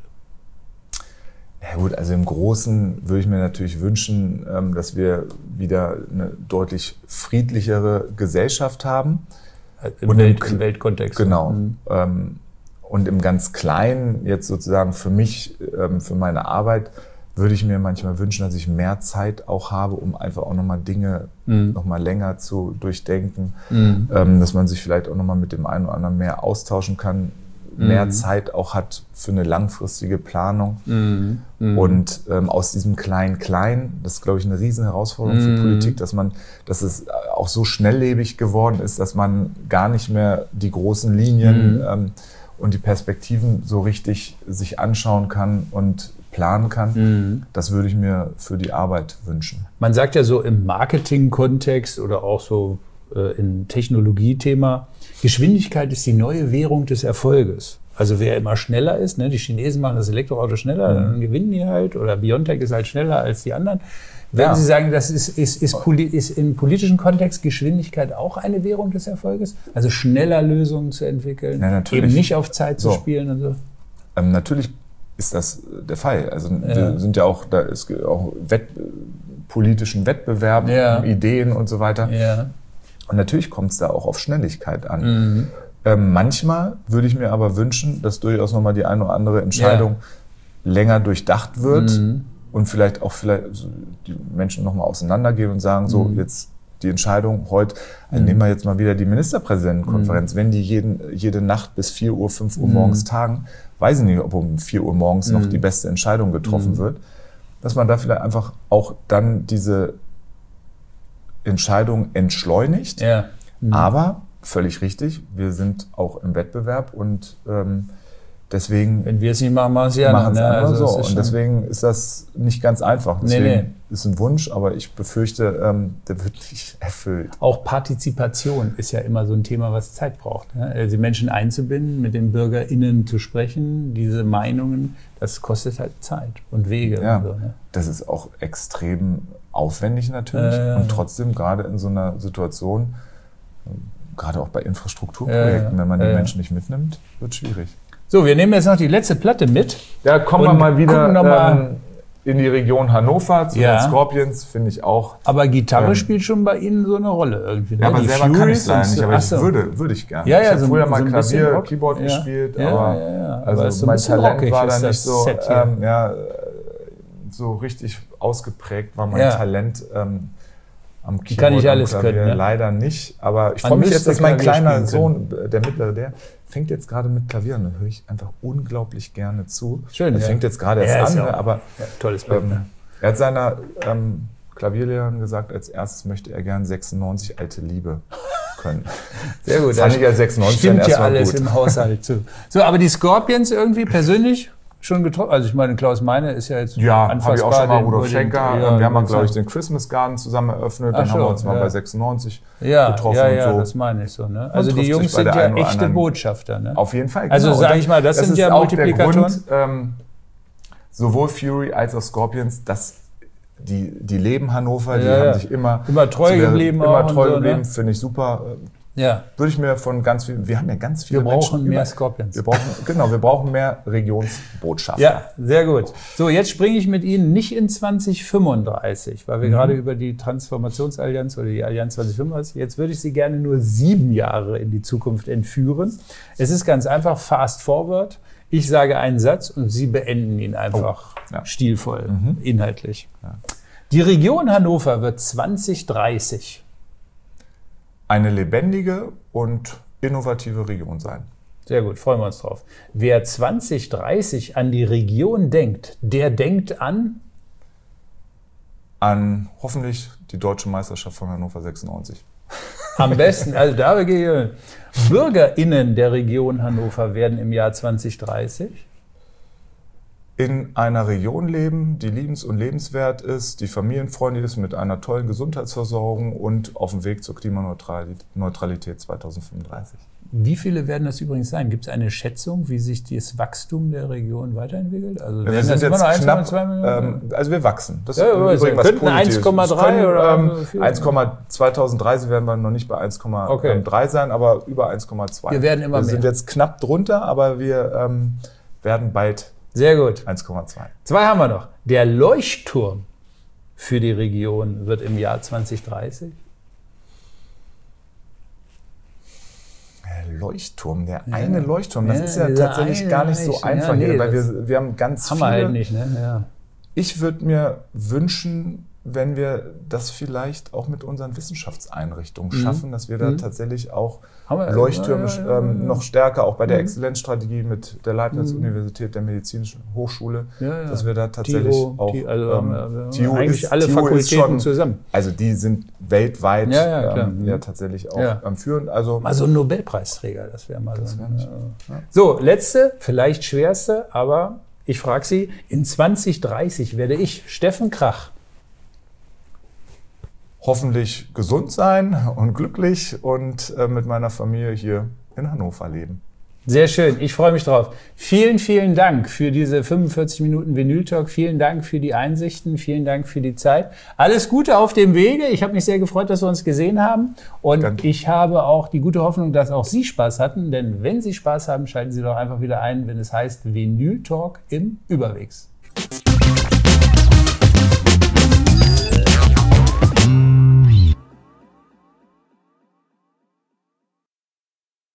Ja gut, also im Großen würde ich mir natürlich wünschen, dass wir wieder eine deutlich friedlichere Gesellschaft haben. Im, und Welt, im, im Weltkontext. Genau. Mhm. Und im ganz Kleinen, jetzt sozusagen für mich, für meine Arbeit, würde ich mir manchmal wünschen, dass ich mehr Zeit auch habe, um einfach auch nochmal Dinge mhm. nochmal länger zu durchdenken. Mhm. Dass man sich vielleicht auch nochmal mit dem einen oder anderen mehr austauschen kann. Mehr mhm. Zeit auch hat für eine langfristige Planung. Mhm. Mhm. Und ähm, aus diesem Klein-Klein, das ist, glaube ich, eine riesen Herausforderung mhm. für Politik, dass man, dass es auch so schnelllebig geworden ist, dass man gar nicht mehr die großen Linien mhm. ähm, und die Perspektiven so richtig sich anschauen kann und planen kann. Mhm. Das würde ich mir für die Arbeit wünschen. Man sagt ja so im Marketing-Kontext oder auch so äh, im Technologiethema, Geschwindigkeit ist die neue Währung des Erfolges. Also wer immer schneller ist, ne, die Chinesen machen das Elektroauto schneller, mhm. dann gewinnen die halt, oder BioNTech ist halt schneller als die anderen. Wenn ja. Sie sagen, das ist, ist, ist, ist im politischen Kontext Geschwindigkeit auch eine Währung des Erfolges? Also schneller Lösungen zu entwickeln, ja, eben nicht auf Zeit zu so. spielen und so? Ähm, natürlich ist das der Fall. Also ja. wir sind ja auch, da ist auch Wett, politischen Wettbewerb, ja. Ideen und so weiter. Ja. Und natürlich kommt es da auch auf Schnelligkeit an. Mhm. Ähm, manchmal würde ich mir aber wünschen, dass durchaus nochmal die eine oder andere Entscheidung ja. länger durchdacht wird mhm. und vielleicht auch vielleicht die Menschen nochmal auseinandergehen und sagen, so mhm. jetzt die Entscheidung heute, also mhm. nehmen wir jetzt mal wieder die Ministerpräsidentenkonferenz, mhm. wenn die jeden, jede Nacht bis vier Uhr, fünf Uhr mhm. morgens tagen, weiß ich nicht, ob um vier Uhr morgens mhm. noch die beste Entscheidung getroffen mhm. wird, dass man da vielleicht einfach auch dann diese Entscheidung entschleunigt, ja. mhm. aber völlig richtig, wir sind auch im Wettbewerb und ähm, deswegen... Wenn wir es nicht machen, machen sie ja machen es ne? also so. Und deswegen ist das nicht ganz einfach. Deswegen nee, nee. ist ein Wunsch, aber ich befürchte, ähm, der wird nicht erfüllt. Auch Partizipation ist ja immer so ein Thema, was Zeit braucht. Ne? Also die Menschen einzubinden, mit den BürgerInnen zu sprechen, diese Meinungen, das kostet halt Zeit und Wege. Ja, und so, ne? Das ist auch extrem aufwendig natürlich äh, und trotzdem gerade in so einer Situation, gerade auch bei Infrastrukturprojekten, ja, wenn man die äh, Menschen nicht mitnimmt, wird schwierig. So, wir nehmen jetzt noch die letzte Platte mit. Da kommen wir mal wieder ähm, in die Region Hannover zu ja. den Scorpions, finde ich auch. Aber Gitarre ähm, spielt schon bei Ihnen so eine Rolle irgendwie. Ne? Ja, aber die selber Furies kann ich es leider nicht, aber ich so. würde, würde ich gerne. Ja, ja, ich habe so, früher mal so Klavier, Keyboard ja. gespielt, ja, aber ja, ja. also aber so mein Talent war da nicht so, ähm, ja, so richtig ausgeprägt war mein ja. Talent. Ähm, Am Keyboard, kann ich alles Klavier, können, ne? Leider nicht, aber ich freue mich jetzt, dass mein kleiner Sohn, der mittlere, der fängt jetzt gerade mit Klavier an, da höre ich einfach unglaublich gerne zu. Schön, Er ja. fängt jetzt gerade erst ja, an, ja. aber ja, tolles Bild, ähm, ne? er hat seiner ähm, Klavierlehrerin gesagt, als erstes möchte er gern sechsundneunzig Alte Liebe können. Sehr gut. Fand ich als sechsundneunzig stimmt dann ja alles gut. im Haushalt zu. So, aber die Scorpions irgendwie persönlich schon getroffen? Also ich meine, Klaus Meine ist ja jetzt Ja, habe ich auch schon mal den- Rudolf den- Schenker. ja, wir haben mal, den- glaube ich, den Christmas Garden zusammen eröffnet. Ach Dann haben wir so, uns mal ja. bei sechsundneunzig ja, getroffen ja, ja, und so. das meine ich so. Ne? Also die trifft sich Jungs bei sind der ja einen oder echte anderen- Botschafter. Ne? Auf jeden Fall. Also genau. sag Und ich mal, das sind ist ja auch der Multiplikatoren. Grund, ähm, sowohl Fury als auch Scorpions, dass die, die leben Hannover, die Ja, haben ja. sich immer, Immer treu zu der- geblieben Immer auch und treu so, geblieben, ne? finde ich super. Ja, Würde ich mir von ganz viel, wir haben ja ganz viele wir brauchen Menschen mehr über- Scorpions. Wir brauchen, genau, wir brauchen mehr Regionsbotschafter. Ja, sehr gut. So, jetzt springe ich mit Ihnen nicht in zwanzig fünfunddreißig, weil wir Mhm. gerade über die Transformationsallianz oder die Allianz zwanzig fünfunddreißig, jetzt würde ich Sie gerne nur sieben Jahre in die Zukunft entführen. Es ist ganz einfach, fast forward. Ich sage einen Satz und Sie beenden ihn einfach Oh, ja. stilvoll, Mhm. inhaltlich. Ja. Die Region Hannover wird zwanzig dreißig Eine lebendige und innovative Region sein. Sehr gut, freuen wir uns drauf. Wer zwanzig dreißig an die Region denkt, der denkt an An hoffentlich die deutsche Meisterschaft von Hannover sechsundneunzig. am besten, also da gehe BürgerInnen der Region Hannover werden im Jahr zwanzig dreißig In einer Region leben, die liebens- und lebenswert ist, die familienfreundlich ist, mit einer tollen Gesundheitsversorgung und auf dem Weg zur Klimaneutralität zweitausendfünfunddreißig. Wie viele werden das übrigens sein? Gibt es eine Schätzung, wie sich das Wachstum der Region weiterentwickelt? Also Ja, werden wir sind das immer jetzt noch eins Komma knapp, zwei Millionen? ähm, also wir wachsen. Das Ja, ist aber übrigens wir was könnten Positives. eins Komma drei Es können, oder ähm, so viel. eins, zweitausenddreißig werden wir noch nicht bei eins Komma drei Okay. sein, aber über eins Komma zwei. Wir werden immer Wir sind mehr. jetzt knapp drunter, aber wir ähm, werden bald Sehr gut. eins Komma zwei. Zwei haben wir noch. Der Leuchtturm für die Region wird im Jahr zwanzig dreißig. Der Leuchtturm, der eine Leuchtturm, das Ja, ist ja dieser tatsächlich eine gar nicht so Leuchtturm. einfach Ja, nee, hier, weil das wir, wir haben ganz Haben wir viele. halt nicht, ne? Ja. Ich würde mir wünschen, wenn wir das vielleicht auch mit unseren Wissenschaftseinrichtungen schaffen, dass wir da Mhm. tatsächlich auch Haben wir- Leuchttürme ja, ja, ja, ähm, ja. noch stärker, auch bei der Mhm. Exzellenzstrategie mit der Leibniz-Universität, der Medizinischen Hochschule, Ja, ja. dass wir da tatsächlich TIO, auch... T- also ähm, haben wir- wir haben TIO eigentlich ist- alle TIO ist Fakultäten schon, zusammen. Also die sind weltweit Ja, ja, klar. ähm, Mhm. ja tatsächlich auch Ja. am Führen. Also Mal so ein Nobelpreisträger, das wäre mal so. wär Ein, nicht- ja. So, letzte, vielleicht schwerste, aber ich frage Sie, in zwanzig dreißig werde ich, Steffen Krach, hoffentlich gesund sein und glücklich und äh, mit meiner Familie hier in Hannover leben. sehr schön, ich freue mich drauf. Vielen, vielen Dank für diese fünfundvierzig Minuten Vinyl Talk. Vielen Dank für die Einsichten, vielen Dank für die Zeit. Alles Gute auf dem Wege. Ich habe mich sehr gefreut, dass wir uns gesehen haben. Und Danke. ich habe auch die gute Hoffnung, dass auch Sie Spaß hatten. Denn wenn Sie Spaß haben, schalten Sie doch einfach wieder ein, wenn es heißt Vinyl Talk im Überwegs.